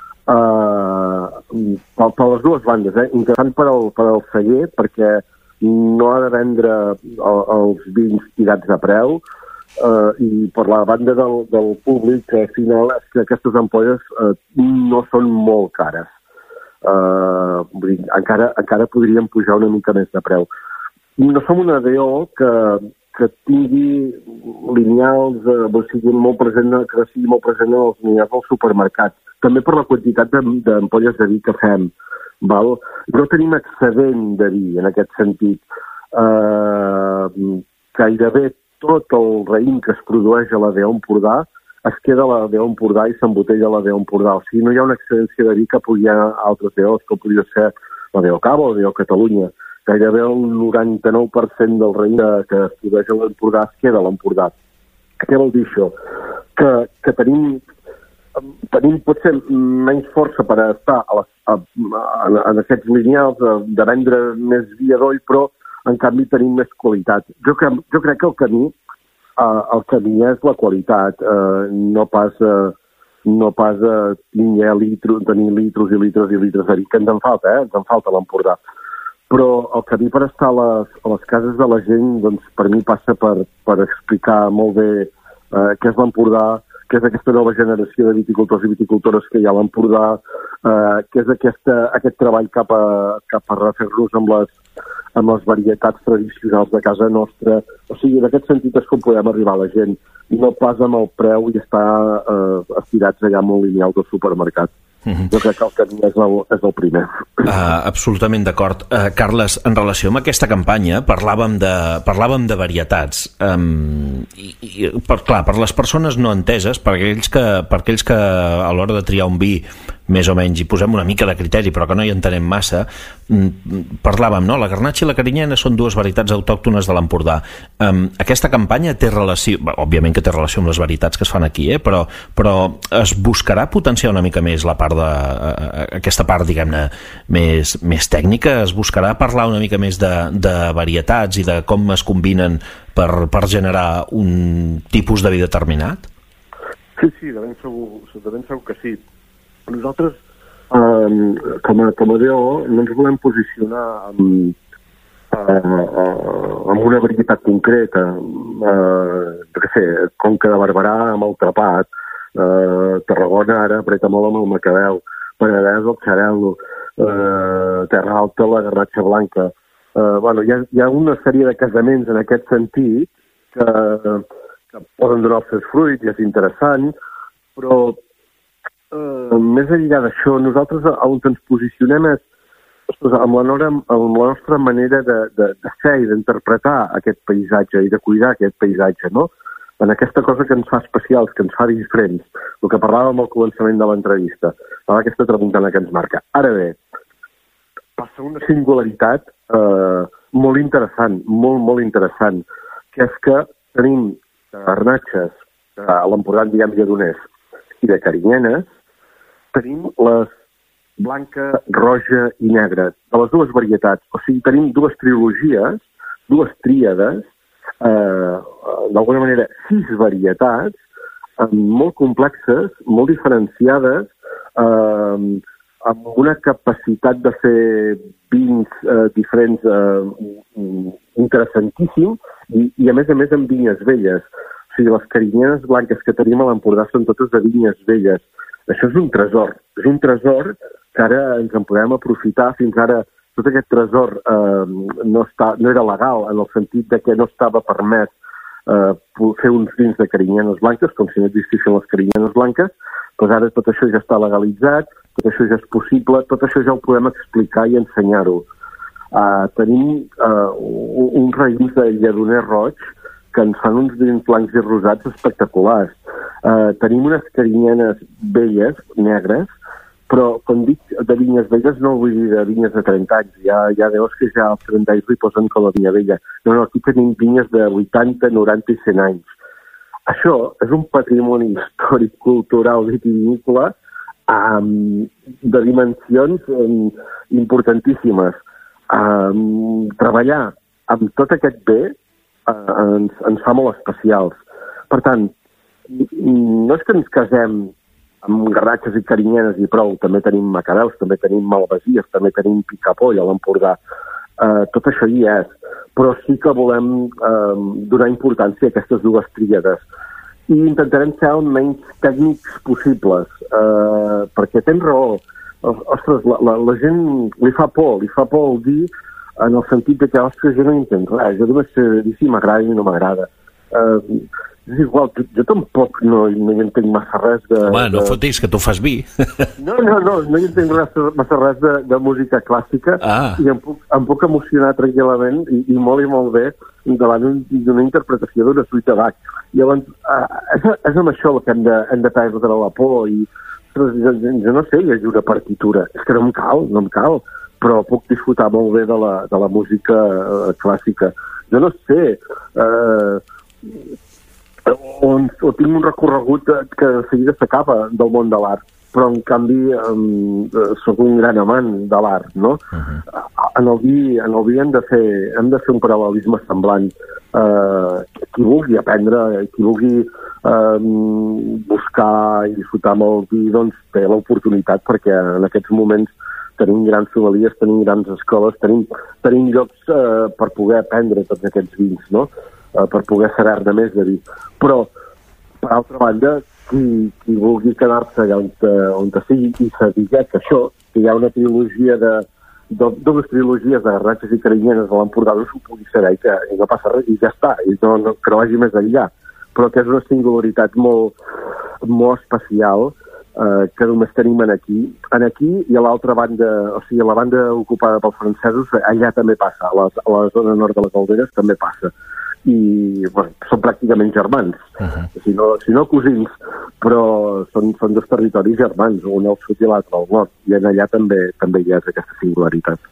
eh, per, per les dues bandes. Eh? Interessant per al, per al celler, perquè no ha de vendre el, els vins tirats a preu, eh, i per la banda del, del públic, que al final és que aquestes ampolles eh, no són molt cares. Eh, vull dir, encara, encara podríem pujar una mica més de preu. No som una D O que, que tingui lineals, eh, o sigui, molt present, que sigui molt present en els lineals del supermercat. També per la quantitat d'ampolles de, de vi que fem. Val? No tenim excedent de vi, en aquest sentit. Eh, gairebé tot el raïm que es produeix a la D O Empordà es queda a la D O Empordà i s'embotella a la D O Empordà. O sigui, no hi ha una excedència de vi que pugui anar a altres D Os, que podria ser la D O Cava o la D O Catalunya. Gairebé el noranta-nou per cent del raïm que es produeix a l'Empordà es queda a l'Empordà. Què vol dir això? Que, que tenim, tenim potser menys força per estar a les, a, a, en aquests lineals de, de vendre més vi a doll, però en canvi tenim més qualitat. Jo, que, jo crec que el camí, uh, el camí és la qualitat, uh, no pas uh, no pas a tenir litros, tenir litros i litres i litres de vi, que ens en falta, eh? Ens en falta a l'Empordà. Però el camí per estar a les, a les cases de la gent, doncs, per mi passa per, per explicar molt bé eh, què és l'Empordà, què és aquesta nova generació de viticultors i viticultores que hi ha a l'Empordà, eh, què és aquesta, aquest treball cap a, cap a refer-nos amb les, amb les varietats tradicionals de casa nostra. O sigui, en aquest sentit és com podem arribar a la gent, i no pas amb el preu i estar eh, estirats allà amb un lineal del supermercat. Uh-huh. Jo crec que el camí és el, és el primer. Uh, absolutament d'acord. Uh, Carles, en relació amb aquesta campanya parlàvem de, parlàvem de varietats. Um, i, i, per, clar, per les persones no enteses, per aquells que, per aquells que a l'hora de triar un vi més o menys hi posem una mica de criteri però que no hi entenem massa, parlàvem, no? La Garnatxa i la Carinyena són dues varietats autòctones de l'Empordà. Um, aquesta campanya té relació, òbviament que té relació amb les varietats que es fan aquí, eh? però, però es buscarà potenciar una mica més la part de, uh, aquesta part, diguem-ne, més, més tècnica, es buscarà parlar una mica més de, de varietats i de com es combinen per, per generar un tipus de vi determinat? Sí, sí, de ben segur, de ben segur que sí. Nosaltres, eh, com, a, com a D O, no ens volem posicionar amb, eh, amb una varietat concreta. Eh, què sé, Conca de Barberà amb el Trapat, eh, Tarragona ara apreta molt amb el Macabeu, Penedès el Xarel·lo, eh, Terra Alta la Garnatxa Blanca. Eh, bueno, hi ha, hi ha una sèrie de casaments en aquest sentit que, que poden donar els seus fruits i és interessant, però Uh, més enllà d'això, nosaltres on ens posicionem és ostres, amb, la nora, amb la nostra manera de, de, de ser i d'interpretar aquest paisatge i de cuidar aquest paisatge, no? En aquesta cosa que ens fa especials, que ens fa diferents, el que parlàvem al començament de l'entrevista, aquesta tramuntana que ens marca. Ara bé, passa una singularitat uh, molt interessant, molt, molt interessant, que és que tenim garnatxes a l'Empordà, diguem, lledoners i de carinyenes, tenim les blanca, roja i negra, de les dues varietats. O sigui, tenim dues trilogies, dues tríades, eh, d'alguna manera sis varietats, eh, molt complexes, molt diferenciades, eh, amb una capacitat de fer vins eh, diferents eh, interessantíssim i, i, a més a més, amb vinyes velles. O sigui, les carinyenes blanques que tenim a l'Empordà són totes de vinyes velles. Això és un tresor, és un tresor que ara ens en podem aprofitar. Fins ara tot aquest tresor eh, no, està, no era legal en el sentit de que no estava permès eh, fer uns vins de carinyenes blanques, com si no existissin les carinyenes blanques, doncs ara tot això ja està legalitzat, tot això ja és possible, tot això ja ho podem explicar i ensenyar-ho. Uh, tenim uh, uns raïms de lledoner roig que ens fan uns vins blancs i rosats espectaculars. Uh, tenim unes carinyenes velles, negres, però quan dic de vinyes velles no vull dir de vinyes de trenta anys. Hi ha, hi ha veus que ja als trenta anys li posen com a vinya vella. No, no, aquí tenim vinyes de vuitanta, noranta i cent anys. Això és un patrimoni històric, cultural, vitivinícola um, de dimensions um, importantíssimes. Um, treballar amb tot aquest bé uh, ens, ens fa molt especials. Per tant, no és que ens casem amb garnatxes i carinyenes i prou, també tenim macabeus, també tenim malvasies, també tenim picapoll a l'Empordà. Uh, tot això hi és, però sí que volem uh, donar importància a aquestes dues tríades. I intentarem ser el menys tècnics possibles, uh, perquè tens raó. Ostres, la, la, la gent li fa por, li fa por el dir en el sentit de que, ostres, jo no hi entenc res, jo només sé dir si m'agrada i no m'agrada. Uh, és igual, jo, jo tampoc no, no hi entenc massa res de... Home, no de... fotis, que tu fas vi. No, no, no, no hi entenc res, massa res de, de música clàssica ah. i em puc, em puc emocionar tranquil·lament i, i molt i molt bé davant d'una interpretació d'una suite de Bach. Llavors, uh, és, és amb això el que hem de, hem de perdre la por i jo, jo no sé llegir una partitura, és que no em cal, no em cal, però puc disfrutar molt bé de la, de la música uh, clàssica. Jo no sé... Uh, o, o tinc un recorregut que de seguida s'acaba del món de l'art. però en canvi eh, sóc un gran amant de l'art, no? Uh-huh. En el vi, en el vi hem de fer, hem de fer un paral·lelisme semblant. Uh, qui vulgui aprendre, qui vulgui uh, buscar i disfrutar amb el vi, doncs té l'oportunitat, perquè en aquests moments tenim grans sommeliers, tenim grans escoles, tenim, tenim llocs uh, per poder aprendre tots aquests vins, no? Uh, per poder saber-ne més de vi. Però, per altra banda, qui, qui vulgui quedar-se allà on, on sigui i saber que això, que hi ha una trilogia de dues trilogies de garnatxes i carinyenes de l'Empordà, no s'ho pugui saber i que i no passa res i ja està, i no, no, que no vagi més enllà, però que és una singularitat molt, molt especial eh, que només tenim en aquí en aquí i a l'altra banda, o sigui, a la banda ocupada pels francesos, allà també passa, a la, a la zona nord de les Calderes també passa, i bueno, són pràcticament germans, uh-huh. si, no, si no cosins, però són, són dos territoris germans, un al sud i l'altre al nord, i en allà també també hi ha aquesta singularitat.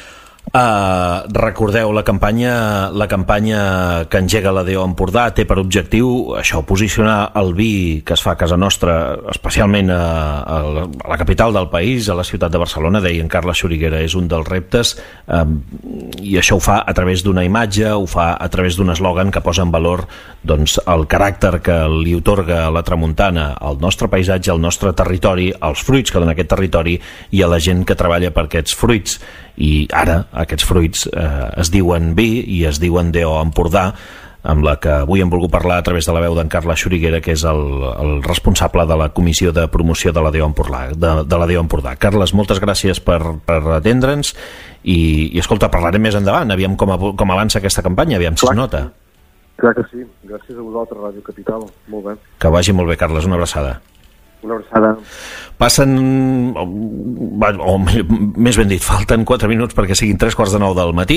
Uh, recordeu, la campanya la campanya que engega la D O Empordà té per objectiu això, posicionar el vi que es fa a casa nostra, especialment a, a, la, a la capital del país, a la ciutat de Barcelona, deia en Carles Xuriguera, és un dels reptes, um, i això ho fa a través d'una imatge, ho fa a través d'un eslògan que posa en valor doncs, el caràcter que li otorga la tramuntana al nostre paisatge, al nostre territori, als fruits que dona aquest territori i a la gent que treballa per aquests fruits. I ara aquests fruits eh, es diuen vi i es diuen D O Empordà, amb la que avui hem volgut parlar a través de la veu d'en Carles Xuriguera, que és el, el responsable de la Comissió de Promoció de la D O Empordà. De, de la D O Empordà. Carles, moltes gràcies per, per atendre'ns i, i escolta, parlarem més endavant, aviam com, com avança aquesta campanya, aviam si es nota. Clar que sí, gràcies a vosaltres, Ràdio Capital, molt bé. Que vagi molt bé, Carles, una abraçada. Una abraçada. Passen, o, o més ben dit, falten quatre minuts perquè siguin tres quarts de nou del matí.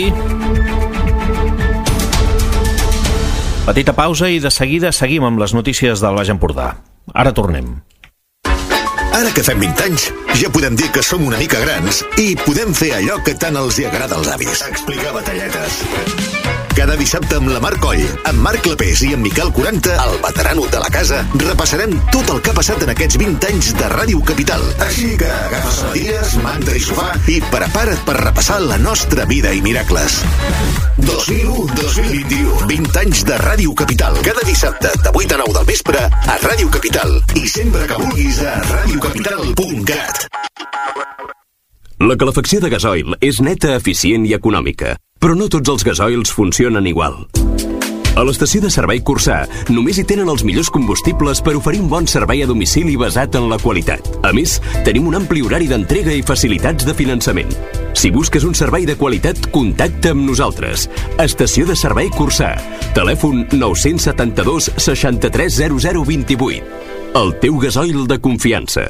Petita pausa i de seguida seguim amb les notícies del Baix Empordà. Ara tornem. Ara que fem vint anys, ja podem dir que som una mica grans i podem fer allò que tant els hi agrada als avis. Explicar batalletes. Cada dissabte amb la Mar Coll, amb Marc Clapés i amb Miquel quaranta, el veterano de la casa, repassarem tot el que ha passat en aquests vint anys de Ràdio Capital. Així que agafa sabatilles, manta i sofà i prepara't per repassar la nostra vida i miracles. dos mil u a dos mil vint-i-u, vint anys de Ràdio Capital. Cada dissabte de vuit a nou del vespre a Ràdio Capital. I sempre que vulguis a ràdio capital punt cat. La calefacció de gasoil és neta, eficient i econòmica, però no tots els gasoils funcionen igual. A l'estació de servei Cursà només hi tenen els millors combustibles per oferir un bon servei a domicili basat en la qualitat. A més, tenim un ampli horari d'entrega i facilitats de finançament. Si busques un servei de qualitat, contacta amb nosaltres. Estació de servei Cursà. Telèfon nou set dos, seixanta-tres, zero zero, vint-i-vuit. El teu gasoil de confiança.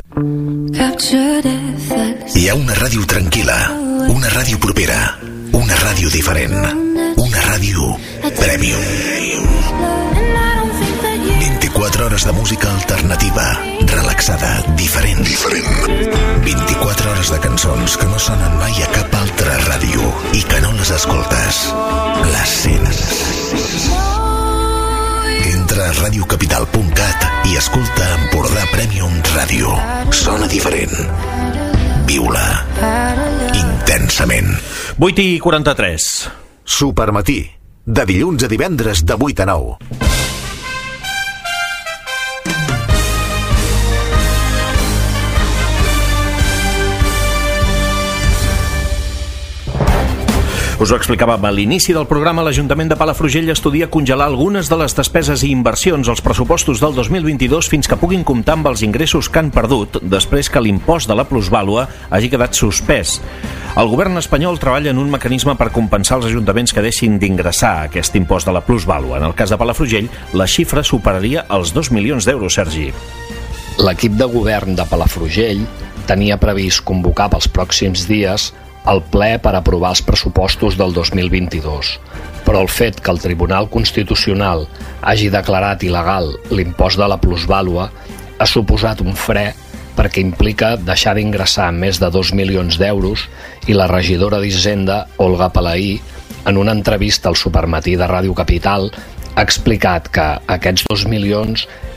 Hi ha una ràdio tranquil·la, una ràdio propera, una ràdio diferent, una ràdio premium. vint-i-quatre hores de música alternativa, relaxada, diferent. Diferent. vint-i-quatre hores de cançons que no sonen mai a cap altra ràdio i que no les escoltes, les sents. Entra a ràdio capital punt cat i escolta Empordà Premium Ràdio. Sona diferent. Viu-la intensament. vuit i quaranta-tres. Supermatí, de dilluns a divendres de vuit a nou. Us ho explicàvem a l'inici del programa. L'Ajuntament de Palafrugell estudia congelar algunes de les despeses i inversions als pressupostos del dos mil vint-i-dos fins que puguin comptar amb els ingressos que han perdut després que l'impost de la plusvàlua hagi quedat suspès. El govern espanyol treballa en un mecanisme per compensar els ajuntaments que deixin d'ingressar aquest impost de la plusvàlua. En el cas de Palafrugell, la xifra superaria els dos milions d'euros, Sergi. L'equip de govern de Palafrugell tenia previst convocar pels pròxims dies el ple per aprovar els pressupostos del dos mil vint-i-dos, però el fet que el Tribunal Constitucional hagi declarat il·legal l'impost de la plusvàlua ha suposat un fre perquè implica deixar d'ingressar més de dos milions d'euros i la regidora d'Hisenda, Olga Palaí, en una entrevista al Supermatí de Ràdio Capital, ha explicat que aquests dos milions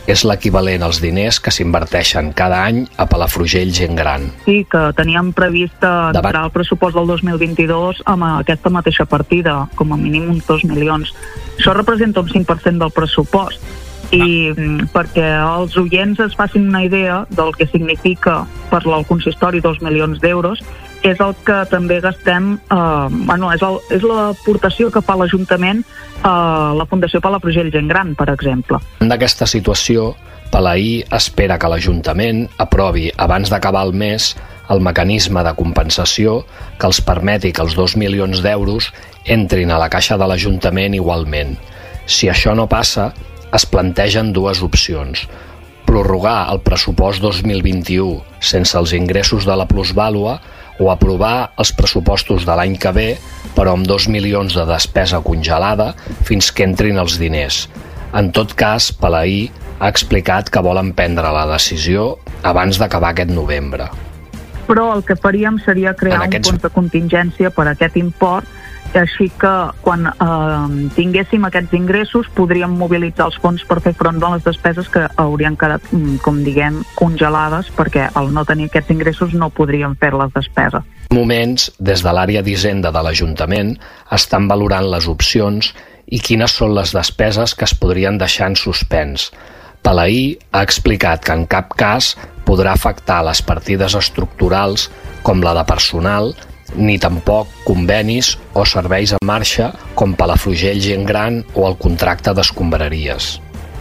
és l'equivalent als diners que s'inverteixen cada any a Palafrugell Gent Gran. Sí, que teníem previst entrar al pressupost del dos mil vint-i-dos amb aquesta mateixa partida, com a mínim uns dos milions. Això representa un cinc per cent del pressupost. I ah. perquè els oients es facin una idea del que significa per al consistori dos milions d'euros, és el que també gastem, eh, bueno, és, el, és l'aportació que fa l'Ajuntament a la Fundació Palafrugell Gent Gran, per exemple. En aquesta situació, Palaí espera que l'Ajuntament aprovi abans d'acabar el mes el mecanisme de compensació que els permeti que els dos milions d'euros entrin a la caixa de l'Ajuntament igualment. Si això no passa, es plantegen dues opcions: prorrogar el pressupost dos mil vint-i-u sense els ingressos de la plusvàlua o aprovar els pressupostos de l'any que ve, però amb dos milions de despesa congelada fins que entrin els diners. En tot cas, Palaí ha explicat que volen prendre la decisió abans d'acabar aquest novembre. Però el que faríem seria crear En aquests... un fons de contingència per a aquest import, així que quan eh, tinguéssim aquests ingressos podríem mobilitzar els fons per fer front a les despeses que haurien quedat, com diguem, congelades, perquè al no tenir aquests ingressos no podríem fer les despeses. En moments, des de l'àrea d'Hisenda de l'Ajuntament, estan valorant les opcions i quines són les despeses que es podrien deixar en suspens. Palaí ha explicat que en cap cas podrà afectar les partides estructurals com la de personal, ni tampoc convenis o serveis en marxa com Palafrugell Gent Gran o el contracte d'escombraries.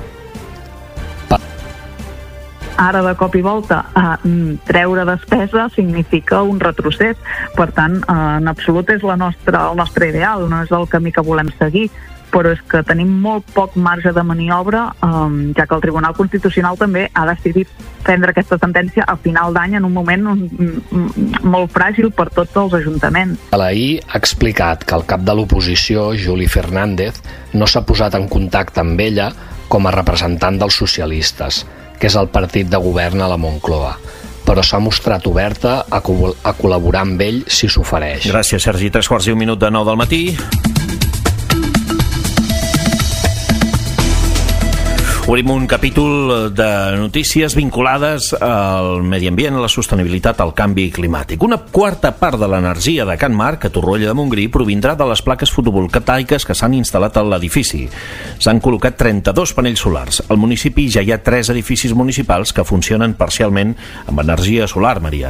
Ara, de cop i volta, eh, treure despesa significa un retrocés. Per tant, eh, en absolut és la nostra, el nostre ideal, no és el camí que volem seguir, però és que tenim molt poc marge de maniobra, eh, ja que el Tribunal Constitucional també ha decidit prendre aquesta sentència a final d'any en un moment molt fràgil per tots els ajuntaments. Palaí ha explicat que el cap de l'oposició, Juli Fernández, no s'ha posat en contacte amb ella com a representant dels socialistes, que és el partit de govern a la Moncloa, però s'ha mostrat oberta a, co a col·laborar amb ell si s'ofereix. Gràcies, Sergi. Tres quarts i un minut de nou del matí. Obrim un capítol de notícies vinculades al medi ambient, a la sostenibilitat, al canvi climàtic. Una quarta part de l'energia de Can Marc, a Torroella de Montgrí, provindrà de les plaques fotovoltaiques que s'han instal·lat a l'edifici. S'han col·locat trenta-dos panells solars. Al municipi ja hi ha tres edificis municipals que funcionen parcialment amb energia solar, Maria.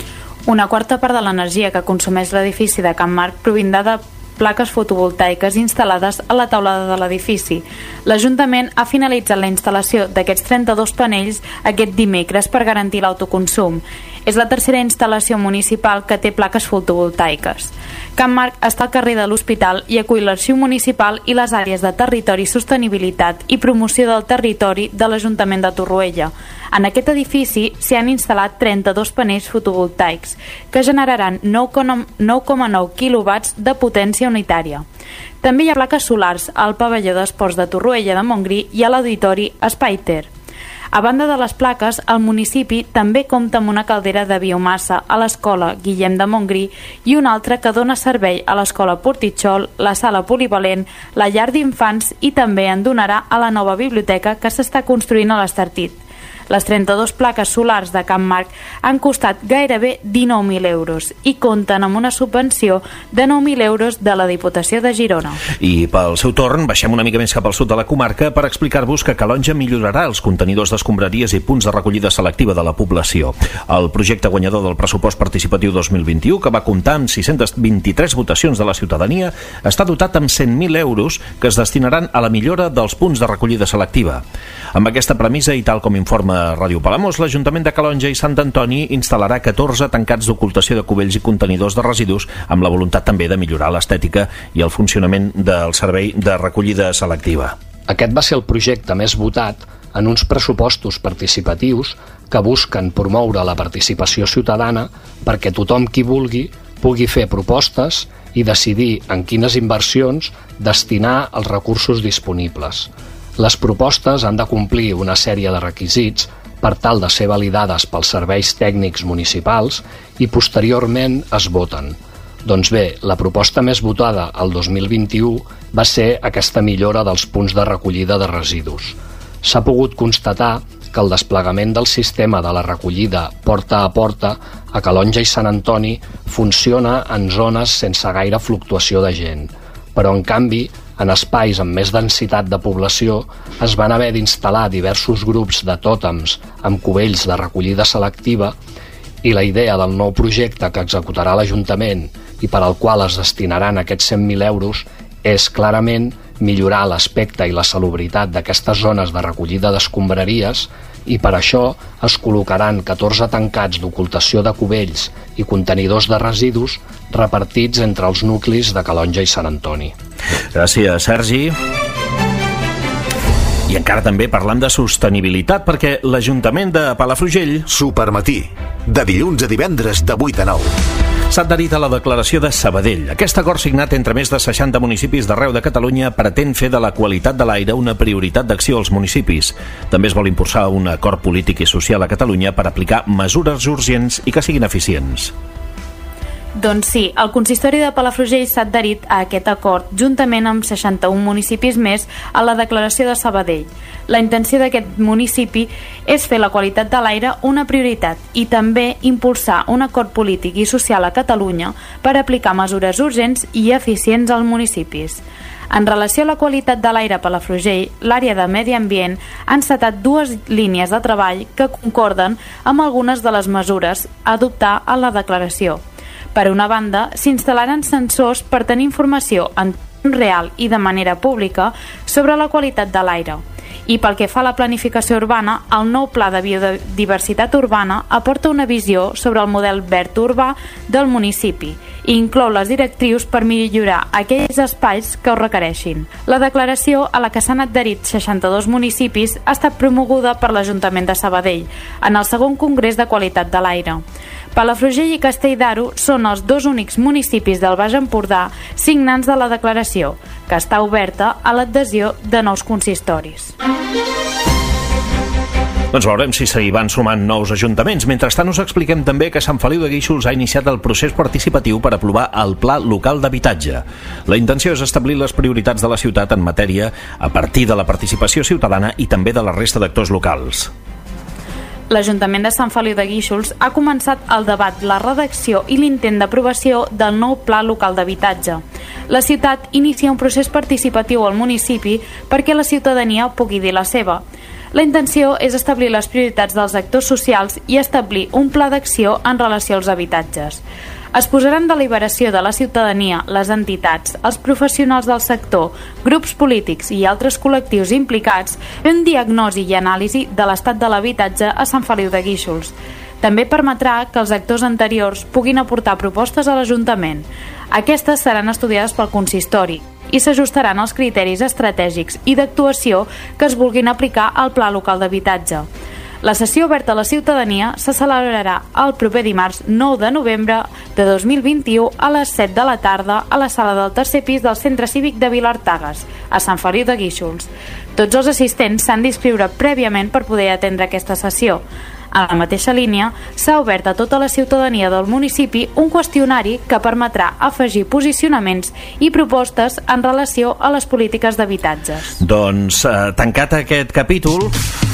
Una quarta part de l'energia que consumeix l'edifici de Can Marc provindrà de plaques fotovoltaiques instal·lades a la teulada de l'edifici. L'Ajuntament ha finalitzat la instal·lació d'aquests trenta-dos panells aquest dimecres per garantir l'autoconsum. És la tercera instal·lació municipal que té plaques fotovoltaiques. Can Marc està al carrer de l'Hospital i acull l'Arxiu Municipal i les àrees de Territori, Sostenibilitat i Promoció del Territori de l'Ajuntament de Torroella. En aquest edifici s'hi han instal·lat trenta-dos panells fotovoltaics que generaran nou coma nou quilowatts de potència unitària. També hi ha plaques solars al pavelló d'esports de Torroella de Montgrí i a l'auditori Espai Ter. A banda de les plaques, el municipi també compta amb una caldera de biomassa a l'escola Guillem de Montgrí i una altra que dona servei a l'escola Portitxol, la sala polivalent, la llar d'infants i també en donarà a la nova biblioteca que s'està construint a l'Estartit. Les trenta-dos plaques solars de Can Marc han costat gairebé dinou mil euros i compten amb una subvenció de nou mil euros de la Diputació de Girona. I pel seu torn, baixem una mica més cap al sud de la comarca per explicar-vos que Calonge millorarà els contenidors d'escombraries i punts de recollida selectiva de la població. El projecte guanyador del pressupost participatiu dos mil vint-i-u, que va comptar amb sis-centes vint-i-tres votacions de la ciutadania, està dotat amb cent mil euros que es destinaran a la millora dels punts de recollida selectiva. Amb aquesta premissa i tal com informa Ràdio Palamós, l'Ajuntament de Calonge i Sant Antoni instal·larà catorze tancats d'ocultació de cubells i contenidors de residus amb la voluntat també de millorar l'estètica i el funcionament del servei de recollida selectiva. Aquest va ser el projecte més votat en uns pressupostos participatius que busquen promoure la participació ciutadana perquè tothom qui vulgui pugui fer propostes i decidir en quines inversions destinar els recursos disponibles. Les propostes han de complir una sèrie de requisits per tal de ser validades pels serveis tècnics municipals i posteriorment es voten. Doncs bé, la proposta més votada el dos mil vint-i-u va ser aquesta millora dels punts de recollida de residus. s'ha pogut constatar que el desplegament del sistema de la recollida porta a porta a Calonge i Sant Antoni funciona en zones sense gaire fluctuació de gent, però en canvi, en espais amb més densitat de població es van haver d'instal·lar diversos grups de tòtems amb cubells de recollida selectiva i la idea del nou projecte que executarà l'Ajuntament i per al qual es destinaran aquests cent mil euros és clarament millorar l'aspecte i la salubritat d'aquestes zones de recollida d'escombraries i per això es col·locaran catorze tancats d'ocultació de cubells i contenidors de residus repartits entre els nuclis de Calonge i Sant Antoni. Gràcies, Sergi. I encara també parlant de sostenibilitat, perquè l'Ajuntament de Palafrugell... Supermatí, de dilluns a divendres de vuit a nou. S'ha adherit a la declaració de Sabadell. Aquest acord signat entre més de seixanta municipis d'arreu de Catalunya pretén fer de la qualitat de l'aire una prioritat d'acció als municipis. També es vol impulsar un acord polític i social a Catalunya per aplicar mesures urgents i que siguin eficients. Doncs sí, el consistori de Palafrugell s'ha adherit a aquest acord juntament amb seixanta-un municipis més a la declaració de Sabadell. La intenció d'aquest municipi és fer la qualitat de l'aire una prioritat i també impulsar un acord polític i social a Catalunya per aplicar mesures urgents i eficients als municipis. En relació a la qualitat de l'aire a Palafrugell, l'àrea de Medi Ambient ha encetat dues línies de treball que concorden amb algunes de les mesures a adoptar a la declaració. Per una banda, s'instal·laran sensors per tenir informació en temps real i de manera pública sobre la qualitat de l'aire. I pel que fa a la planificació urbana, el nou Pla de Biodiversitat Urbana aporta una visió sobre el model verd urbà del municipi i inclou les directrius per millorar aquells espais que ho requereixin. La declaració, a la que s'han adherit seixanta-dos municipis, ha estat promoguda per l'Ajuntament de Sabadell en el segon Congrés de Qualitat de l'Aire. Palafrugell i Castell d'Aro són els dos únics municipis del Baix Empordà signants de la declaració, que està oberta a l'adhesió de nous consistoris. Doncs veurem si s'hi van sumant nous ajuntaments. Mentrestant us expliquem també que Sant Feliu de Guíxols ha iniciat el procés participatiu per aprovar el Pla Local d'Habitatge. La intenció és establir les prioritats de la ciutat en matèria a partir de la participació ciutadana i també de la resta d'actors locals. L'Ajuntament de Sant Feliu de Guíxols ha començat el debat, la redacció i l'intent d'aprovació del nou Pla Local d'Habitatge. La ciutat inicia un procés participatiu al municipi perquè la ciutadania pugui dir la seva. La intenció és establir les prioritats dels actors socials i establir un pla d'acció en relació als habitatges. Es posaran en deliberació de la ciutadania, les entitats, els professionals del sector, grups polítics i altres col·lectius implicats en diagnosi i anàlisi de l'estat de l'habitatge a Sant Feliu de Guíxols. També permetrà que els actors anteriors puguin aportar propostes a l'Ajuntament. Aquestes seran estudiades pel consistori i s'ajustaran als criteris estratègics i d'actuació que es vulguin aplicar al Pla Local d'Habitatge. La sessió oberta a la ciutadania se celebrarà el proper dimarts nou de novembre de dos mil vint-i-u a les set de la tarda a la sala del tercer pis del Centre Cívic de Vilartagas, a Sant Feliu de Guíxols. Tots els assistents s'han d'inscriure prèviament per poder atendre aquesta sessió. A la mateixa línia, s'ha obert a tota la ciutadania del municipi un qüestionari que permetrà afegir posicionaments i propostes en relació a les polítiques d'habitatges. Doncs, eh, tancat aquest capítol,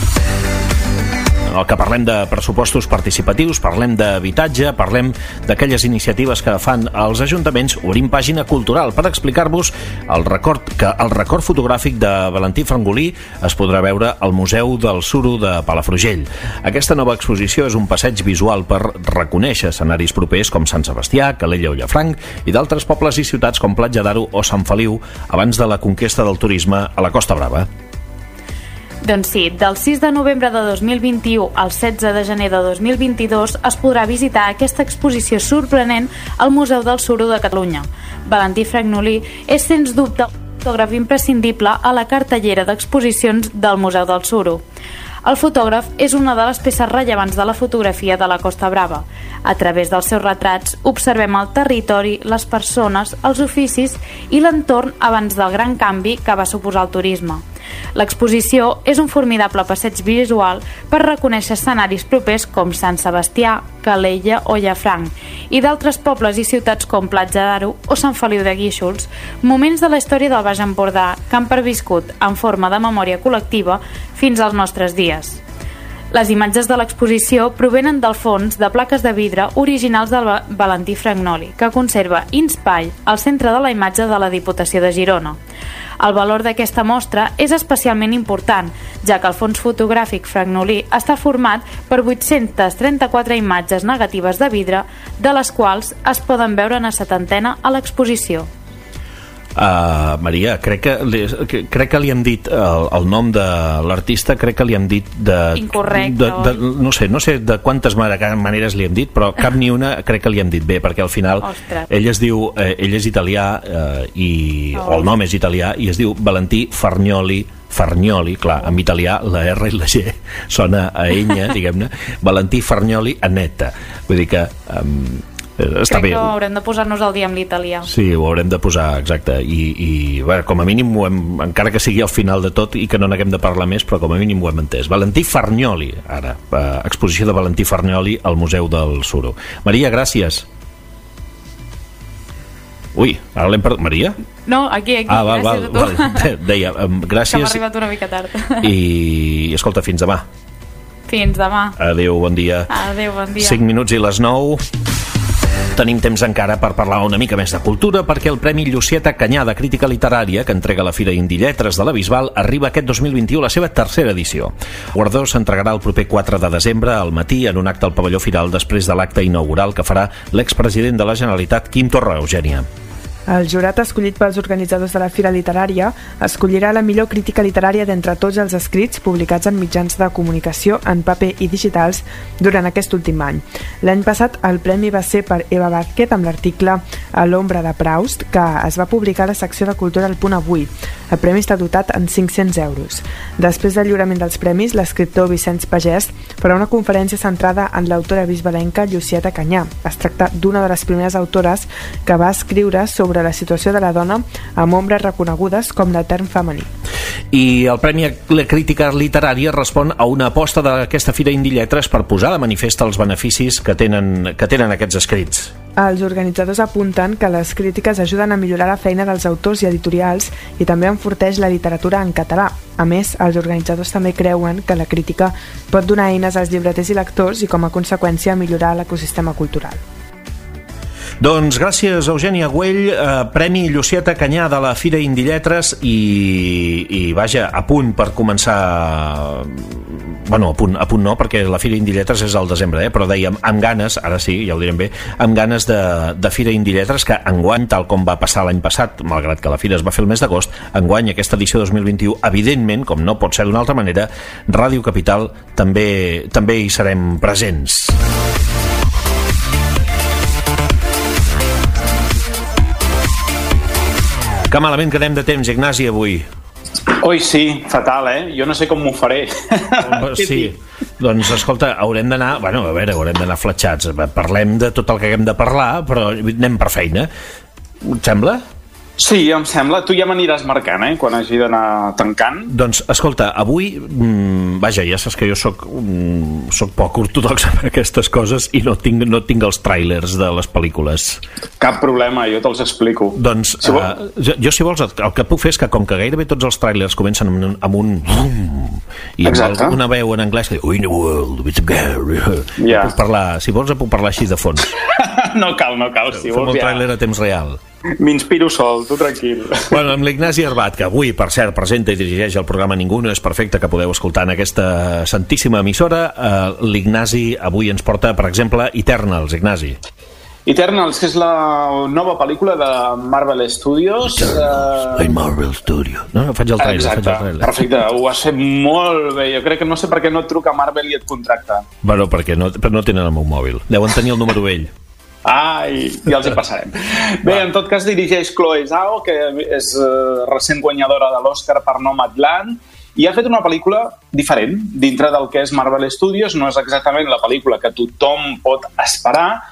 en el que parlem de pressupostos participatius, parlem d'habitatge, parlem d'aquelles iniciatives que fan els ajuntaments, obrim pàgina cultural per explicar-vos el record, que el record fotogràfic de Valentí Frangolí es podrà veure al Museu del Suro de Palafrugell. Aquesta nova exposició és un passeig visual per reconèixer escenaris propers com Sant Sebastià, Calella o Llafranc i d'altres pobles i ciutats com Platja d'Aro o Sant Feliu abans de la conquesta del turisme a la Costa Brava. Doncs sí, del sis de novembre de dos mil vint-i-u al setze de gener de dos mil vint-i-dos es podrà visitar aquesta exposició sorprenent al Museu del Suro de Catalunya. Valentí Frangolí és, sens dubte, un fotògraf imprescindible a la cartellera d'exposicions del Museu del Suro. El fotògraf és una de les peces rellevants de la fotografia de la Costa Brava. A través dels seus retrats observem el territori, les persones, els oficis i l'entorn abans del gran canvi que va suposar el turisme. L'exposició és un formidable passeig visual per reconèixer escenaris propers com Sant Sebastià, Calella o Llafranc, i d'altres pobles i ciutats com Platja d'Aro o Sant Feliu de Guíxols, moments de la història del Baix Empordà que han perviscut en forma de memòria col·lectiva fins als nostres dies. Les imatges de l'exposició provenen del fons de plaques de vidre originals del Valentí Fragnoli, que conserva Inspall al centre de la imatge de la Diputació de Girona. El valor d'aquesta mostra és especialment important, ja que el fons fotogràfic Fragnoli està format per vuit-centes trenta-quatre imatges negatives de vidre, de les quals es poden veure una setantena a l'exposició. Uh, Maria, crec que, li, crec que li hem dit el, el nom de l'artista, crec que li hem dit de, incorrecte, de, de, no sé, no sé de quantes maneres li hem dit, però cap ni una crec que li hem dit bé, perquè al final Ostres. ell es diu, eh, ell és italià eh, i, oh. o el nom és italià i es diu Valentí Fargnoli. Fargnoli, clar, en italià la R i la G sona a enya, diguem-ne. Valentí Fargnoli Annetta, vull dir que um, està crec bé. que haurem de posar-nos al dia amb l'italià. Sí, ho haurem de posar, exacte, i, i bueno, com a mínim ho hem, encara que sigui al final de tot i que no n'haguem de parlar més, però com a mínim ho hem entès. Valentí Fargnoli, ara, eh, exposició de Valentí Fargnoli al Museu del Suro. Maria, gràcies. Ui, ara l'hem perdut. Maria? No, aquí, aquí, ah, val, gràcies val, a tu. Val. Deia, um, gràcies. Que m'ha arribat una mica tard. I, escolta, fins demà. Fins demà. Adéu, bon dia. Adéu, bon dia. cinc minuts i les nou. Tenim temps encara per parlar una mica més de cultura, perquè el Premi Llucieta Canyà de Crítica Literària, que entrega la Fira Indie Lletres de la Bisbal, arriba aquest dos mil vint-i-u a la seva tercera edició. El guardó s'entregarà el proper quatre de desembre al matí en un acte al pavelló Firal després de l'acte inaugural que farà l'expresident de la Generalitat, Quim Torra. Eugènia. El jurat escollit pels organitzadors de la Fira Literària escollirà la millor crítica literària d'entre tots els escrits publicats en mitjans de comunicació en paper i digitals durant aquest últim any. L'any passat el premi va ser per Eva Vázquez amb l'article A l'ombra de Proust, que es va publicar a la secció de Cultura al Punt Avui. El premi està dotat en cinc-cents euros. Després del lliurament dels premis, l'escriptor Vicenç Pagès farà una conferència centrada en l'autora bisbalenca Llucieta Canyà. Es tracta d'una de les primeres autores que va escriure sobre sobre la situació de la dona amb ombres reconegudes com l'etern femení. I el Premi a la Crítica Literària respon a una aposta d'aquesta Fira Indie Lletres per posar de manifest els beneficis que tenen, que tenen aquests escrits. Els organitzadors apunten que les crítiques ajuden a millorar la feina dels autors i editorials i també enforteix la literatura en català. A més, els organitzadors també creuen que la crítica pot donar eines als llibreters i lectors i, com a conseqüència, millorar l'ecosistema cultural. Doncs gràcies, Eugènia Güell, eh, Premi Llucieta Canyà de la Fira Indie Lletres i, i vaja, a punt per començar... Bueno, a punt, a punt no, perquè la Fira Indie Lletres és al desembre, eh? Però dèiem, amb ganes, ara sí, ja ho direm bé, amb ganes de, de Fira Indie Lletres, que enguany, tal com va passar l'any passat, malgrat que la Fira es va fer el mes d'agost, enguany, aquesta edició dos mil vint-i-u, evidentment, com no pot ser d'una altra manera, Ràdio Capital també, també hi serem presents. Que malament que anem de temps, Ignasi, avui. Oi, sí, fatal, eh? Jo no sé com m'ho faré. Sí, doncs escolta, haurem d'anar, bueno, a veure, haurem d'anar fletxats. Parlem de tot el que haguem de parlar, però anem per feina. Et sembla? Sí, em sembla. Tu ja m'aniràs marcant, eh? Quan hagi d'anar tancant. Doncs, escolta, avui, mmm, vaja, ja saps que jo soc, mmm, soc poc ortodox amb aquestes coses i no tinc, no tinc els tràilers de les pel·lícules. Cap problema, jo te'ls explico. Doncs, si vol... uh, jo, jo, si vols, el, el que puc fer és que, com que gairebé tots els tràilers comencen amb un... Amb un i amb una veu en anglès que diu, in the world, with a girl. Yeah. Puc parlar, si vols, puc parlar així de fons. No cal, no cal. Si Fem vols, el ja. tràiler a temps real. M'inspiro sol, tu tranquil. Bueno, amb l'Ignasi Arbat, que avui, per cert, presenta i dirigeix el programa Ningú no és perfecte, que podeu escoltar en aquesta santíssima emissora. Uh, L'Ignasi avui ens porta, per exemple, Eternals. Ignasi. Eternals, que és la nova pel·lícula de Marvel Studios. Uh... Marvel Studios. No, no, faig el trailer. Exacte, faig el trailer. Perfecte, ho has fet molt bé. Jo crec que no sé per què no et truca Marvel i et contracta. Bueno, perquè no, no tenen el meu mòbil. Deuen tenir el número vell. Ai, ja els hi passarem. Bé, en tot cas dirigeix Chloe Zhao, que és uh, recent guanyadora de l'Oscar per Nomadland, i ha fet una pel·lícula diferent dintre del que és Marvel Studios. No és exactament la pel·lícula que tothom pot esperar,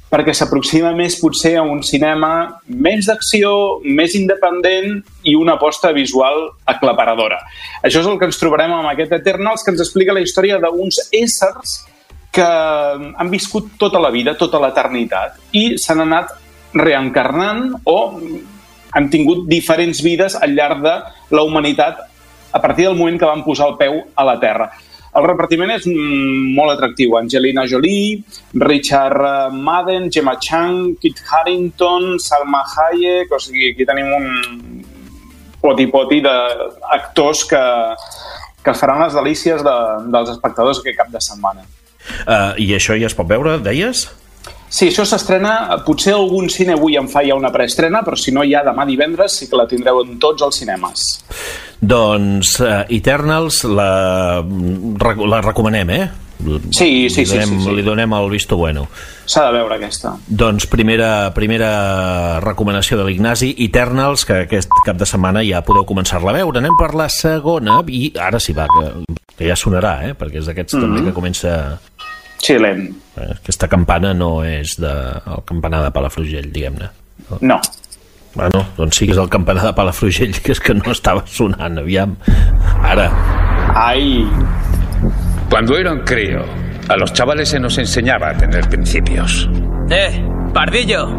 perquè s'aproxima més potser a un cinema més d'acció, més independent i una aposta visual aclaparadora. Això és el que ens trobarem amb aquest Eternals, que ens explica la història d'uns éssers que han viscut tota la vida, tota l'eternitat, i s'han anat reencarnant o han tingut diferents vides al llarg de la humanitat a partir del moment que van posar el peu a la Terra. El repartiment és molt atractiu. Angelina Jolie, Richard Madden, Gemma Chan, Kit Harington, Salma Hayek... O sigui, aquí tenim un poti-poti d'actors que, que faran les delícies de, dels espectadors aquest cap de setmana. Uh, I això ja es pot veure, deies? Sí, això s'estrena, potser algun cine avui en fa ja una preestrena, però si no ja demà divendres sí que la tindreu en tots els cinemes. Doncs uh, Eternals la, la recomanem, eh? Sí, sí, li donem, sí, sí, sí. Li donem el visto bueno. S'ha de veure aquesta. Doncs primera, primera recomanació de l'Ignasi, Eternals, que aquest cap de setmana ja podeu començar-la a veure. Anem per la segona, i ara sí va, que, que ja sonarà, eh? Perquè és d'aquests mm-hmm. també que comença... Sí, lent. Aquesta campana no és de, el campanar de Palafrugell, diguem-ne. No. Bueno, doncs sí que és el campanar de Palafrugell, que és que no estava sonant, aviam. Ara. Ai. Cuando era un crío, a los chavales se nos enseñaba a tener principios. ¡Eh, pardillo!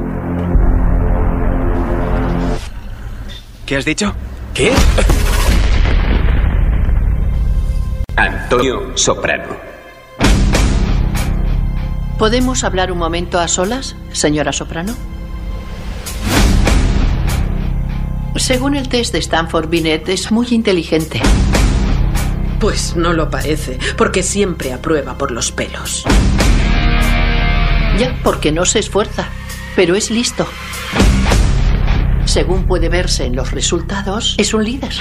¿Qué has dicho? ¿Qué? Antonio Soprano. ¿Podemos hablar un momento a solas, señora Soprano? Según el test de Stanford Binet, es muy inteligente. Pues no lo parece, porque siempre aprueba por los pelos. Ya, porque no se esfuerza, pero es listo. Según puede verse en los resultados, es un líder.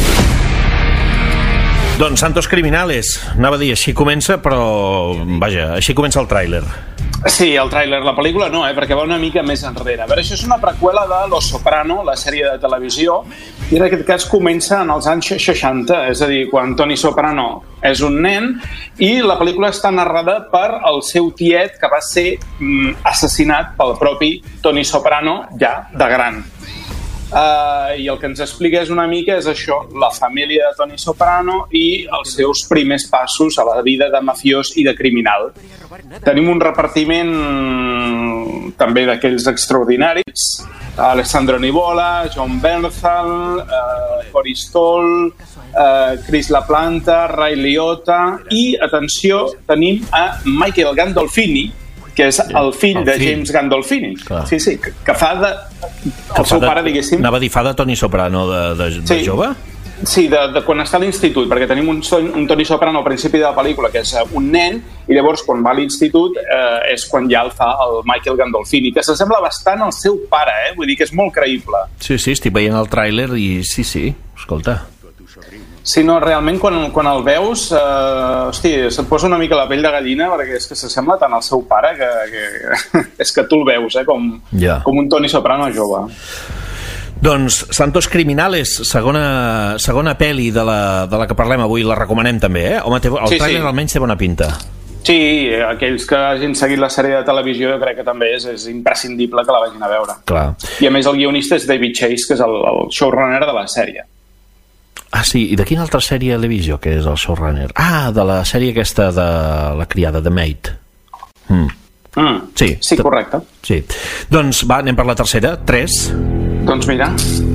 Doncs Santos Criminales, anava a dir, així comença, però vaja, així comença el tràiler. Sí, el tràiler, la pel·lícula no, eh, perquè va una mica més enrere. A veure, això és una preqüela de Los Soprano, la sèrie de televisió, i en aquest cas comença en els anys seixanta, és a dir, quan Tony Soprano és un nen, i la pel·lícula està narrada per el seu tiet, que va ser mm, assassinat pel propi Tony Soprano, ja de gran. Uh, i el que ens explica és una mica és això, la família de Tony Soprano i els seus primers passos a la vida de mafiós i de criminal. Tenim un repartiment també d'aquells extraordinaris: Alessandro Nivola, John Bernthal, uh, Corey Stoll, uh, Chris LaPlanta, Ray Liotta i, atenció, tenim a Michael Gandolfini, que és el fill el de fill. James Gandolfini. Clar. Sí, sí, que, que fa de... El seu pare, diguéssim... Anava a dir, fa de Tony Soprano de, de, de sí. jove? Sí, de, de quan està a l'institut, perquè tenim un, un Tony Soprano al principi de la pel·lícula, que és un nen, i llavors quan va a l'institut eh, és quan ja el fa el Michael Gandolfini, que s'assembla bastant al seu pare, eh? Vull dir que és molt creïble. Sí, sí, estic veient el tràiler i sí, sí, escolta... Sí, no, realment quan, quan el veus eh, hosti, se't posa una mica la pell de gallina, perquè és que s'assembla tant al seu pare que, que és que tu el veus, eh, com, yeah. com un Tony Soprano jove. Doncs Santos Criminales, segona, segona pel·li de la, de la que parlem avui, la recomanem també, eh? Home, té, el sí, tràiler sí. almenys té bona pinta. Sí, aquells que hagin seguit la sèrie de televisió jo crec que també és, és imprescindible que la vagin a veure. Clar. I a més el guionista és David Chase, que és el, el showrunner de la sèrie. Ah, sí, i de quina altra sèrie l'he vist jo, que és el showrunner? Ah, de la sèrie aquesta de la criada, The Maid. Mm. Mm. Sí, sí, correcte. Sí. Doncs va, anem per la tercera, tres. Doncs mira.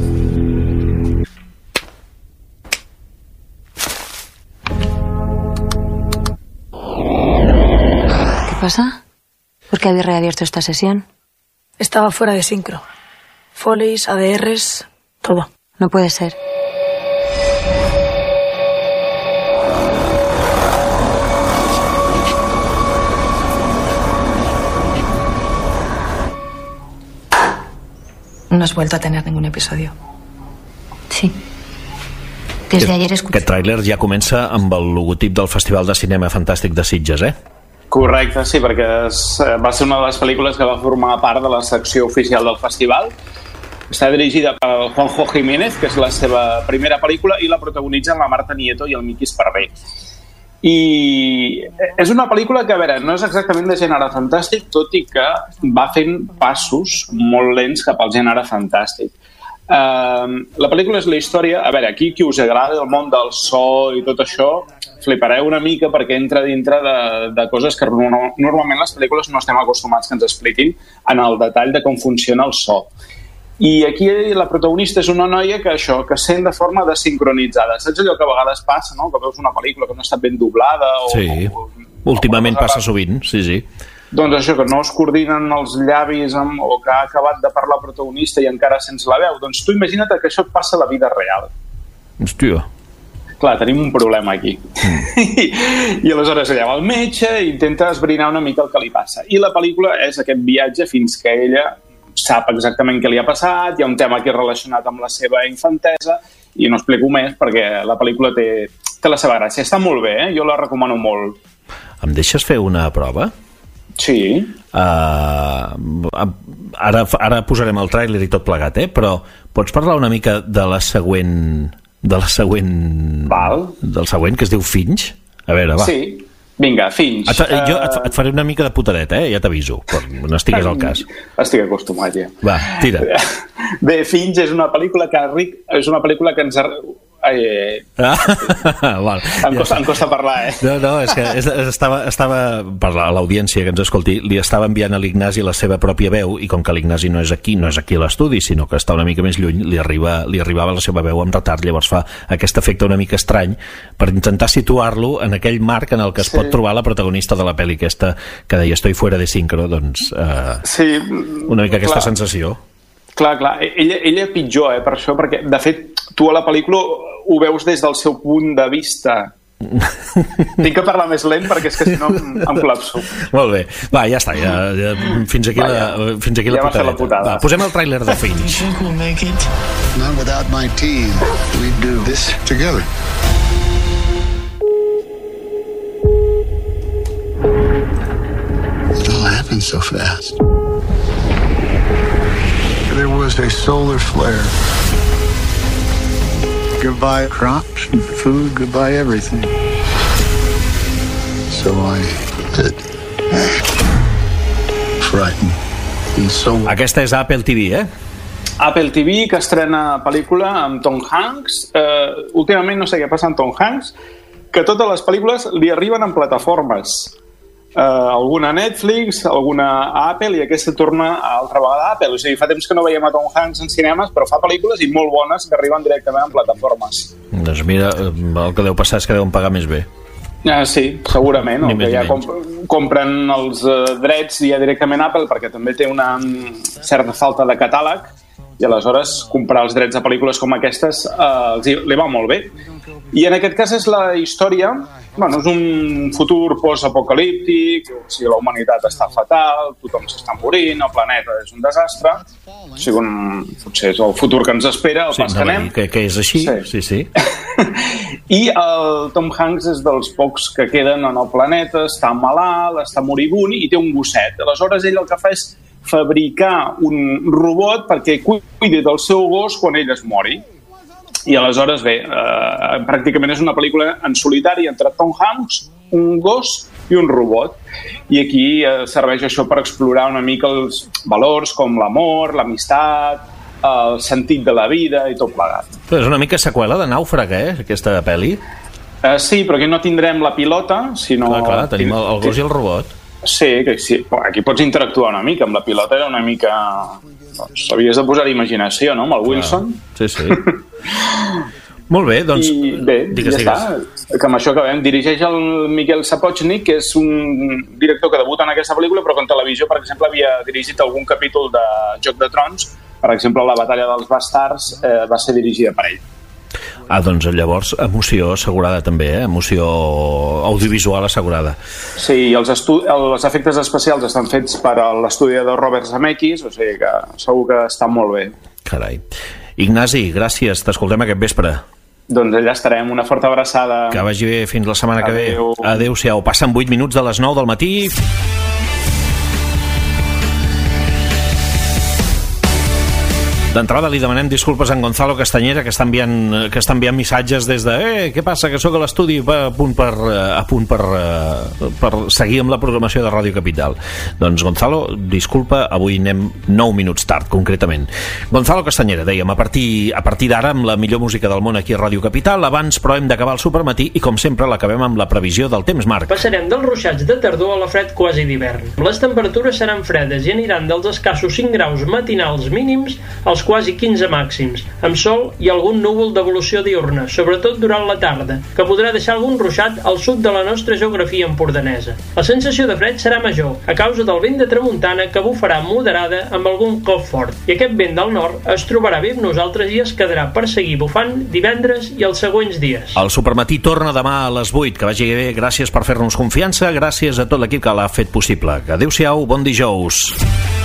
¿Qué pasa? ¿Por qué habéis reabierto esta sesión? Estaba fuera de sincro. Folies, A D Rs, todo. No puede ser. No has vuelto a tener ningún episodio. Sí. Desde ayer escuché. Aquest tràiler ja comença amb el logotip del Festival de Cinema Fantàstic de Sitges, eh? Correcte, sí, perquè es, va ser una de les pel·lícules que va formar part de la secció oficial del festival. Està dirigida per Juanjo Jiménez, que és la seva primera pel·lícula, i la protagonitzen la Marta Nieto i el Miqui Esparvé. i és una pel·lícula que, a veure, no és exactament de gènere fantàstic, tot i que va fent passos molt lents cap al gènere fantàstic. Uh, la pel·lícula és la història, a veure, aquí qui us agrada el món del so i tot això, flipareu una mica perquè entra dintre de, de coses que no, normalment les pel·lícules no estem acostumats que ens expliquin en el detall de com funciona el so. I aquí la protagonista és una noia que això, que sent de forma desincronitzada. Saps allò que a vegades passa, no? Que veus una pel·lícula que no està ben doblada o... Sí, o, últimament o passa sovint, sí, sí. Doncs això, que no es coordinen els llavis amb, o que ha acabat de parlar el protagonista i encara sense la veu. Doncs tu imagina't que això et passa a la vida real. Hòstia. Clar, tenim un problema aquí. Mm. I, I aleshores ella va al metge i intenta esbrinar una mica el que li passa. I la pel·lícula és aquest viatge fins que ella sap exactament què li ha passat, hi ha un tema que és relacionat amb la seva infantesa i no explico més perquè la pel·lícula té, té la seva gràcia. Està molt bé, eh? Jo la recomano molt. Em deixes fer una prova? Sí. Uh, ara, ara posarem el tràiler i tot plegat, eh? Però pots parlar una mica de la següent... de la següent... Val. Del següent, que es diu Finch? A veure, va. Sí. Vinga, Finch. Et, jo et, et faré una mica de putadeta, eh? Ja t'aviso, però no estigués al cas. Estic acostumat, ja. Va, tira. Bé, Finch és una pel·lícula que, Ric, és una pel·lícula que ens... Ai, ah, val, em, costa, ja em costa parlar, eh? No, no, és que és, estava, estava per l'audiència que ens escolti, li estava enviant a l'Ignasi la seva pròpia veu i com que l'Ignasi no és aquí, no és aquí a l'estudi, sinó que està una mica més lluny, li, arriba, li arribava la seva veu amb retard, llavors fa aquest efecte una mica estrany per intentar situar-lo en aquell marc en el que es sí. pot trobar la protagonista de la pel·li aquesta que deia estoy fuera de sincro, doncs eh, sí, una mica aquesta clar. sensació. Clar, clar, ella, ella pitjor, eh, per això, perquè de fet tu a la pel·lícula ho veus des del seu punt de vista. Tinc que parlar més lent perquè és que si no em, em col·lapso. Molt bé, va, ja està, ja, ja, fins aquí, va, ja. La, fins aquí ja la putadeta. La putada. Va, posem el tràiler de Finch. Not without my team. We do this together. It all happened so fast. There was a solar flare. Goodbye crops and food, goodbye everything. So I did. Frightened. And so... Aquesta és Apple T V, eh? Apple T V, que estrena pel·lícula amb Tom Hanks. Uh, últimament no sé què passa amb Tom Hanks, que totes les pel·lícules li arriben en plataformes. Uh, alguna a Netflix, alguna a Apple i aquesta torna a altra vegada a Apple. O sigui, fa temps que no veiem a Tom Hanks en cinemes, però fa pel·lícules i molt bones que arriben directament en plataformes. Doncs mira, el que deu passar és que deuen pagar més bé. Ah, sí, segurament, o que ja comp compren els uh, drets ja directament a Apple perquè també té una certa falta de catàleg i aleshores comprar els drets de pel·lícules com aquestes uh, els hi, li va molt bé. I en aquest cas és la història, bueno, és un futur post-apocalíptic, o sigui, la humanitat està fatal, tothom s'està morint, el planeta és un desastre, o sigui, un, potser és el futur que ens espera, el sí, pas que anem. Que, que és així, sí, sí. sí. I el Tom Hanks és dels pocs que queden en el planeta, està malalt, està moribund i té un gosset. Aleshores ell el que fa és fabricar un robot perquè cuidi del seu gos quan ell es mori. I aleshores, bé, eh, pràcticament és una pel·lícula en solitari entre Tom Hanks, un gos i un robot. I aquí eh, serveix això per explorar una mica els valors com l'amor, l'amistat, el sentit de la vida i tot plegat. Però és una mica seqüela de Nàufrag, eh, aquesta pel·li? Eh, sí, però aquí no tindrem la pilota, sinó... Clar, clar, tenim el, el gos i el robot. Sí, que sí, aquí pots interactuar una mica, amb la pilota era una mica... Doncs havies de posar imaginació, no?, amb el Wilson. Sí, sí. Molt bé, doncs... I bé, digues, ja digues. Està, que amb això acabem. Dirigeix el Miguel Sapochnik, que és un director que debuta en aquesta pel·lícula, però que en televisió, per exemple, havia dirigit algun capítol de Joc de Trons. Per exemple, la batalla dels bastards eh, va ser dirigida per ell. Ah, doncs llavors emoció assegurada també, eh? Emoció audiovisual assegurada. Sí, i els, els efectes especials estan fets per l'estudi de Robert Zemeckis, o sigui que segur que està molt bé. Carai. Ignasi, gràcies, t'escoltem aquest vespre. Doncs allà estarem, una forta abraçada. Que vagi bé, fins la setmana que Adeu. ve. Adéu-siau, passen vuit minuts de les nou del matí. D'entrada li demanem disculpes a en Gonzalo Castanyera, que està enviant, que està enviant missatges des de eh, què passa, que sóc a l'estudi a punt per, a punt per, per seguir amb la programació de Ràdio Capital. Doncs Gonzalo, disculpa, avui anem nou minuts tard, concretament. Gonzalo Castanyera, dèiem, a partir, a partir d'ara amb la millor música del món aquí a Ràdio Capital. Abans, però, hem d'acabar el supermatí i, com sempre, l'acabem amb la previsió del temps, Marc. Passarem dels ruixats de tardor a la fred quasi d'hivern. Les temperatures seran fredes i aniran dels escassos cinc graus matinals mínims als quasi quinze màxims, amb sol i algun núvol d'evolució diurna, sobretot durant la tarda, que podrà deixar algun ruixat al sud de la nostra geografia empordanesa. La sensació de fred serà major, a causa del vent de tramuntana que bufarà moderada amb algun cop fort, i aquest vent del nord es trobarà bé amb nosaltres i es quedarà per seguir bufant divendres i els següents dies. El supermatí torna demà a les vuit. Que vagi bé, gràcies per fer-nos confiança, gràcies a tot l'equip que l'ha fet possible. Adéu-siau, bon dijous.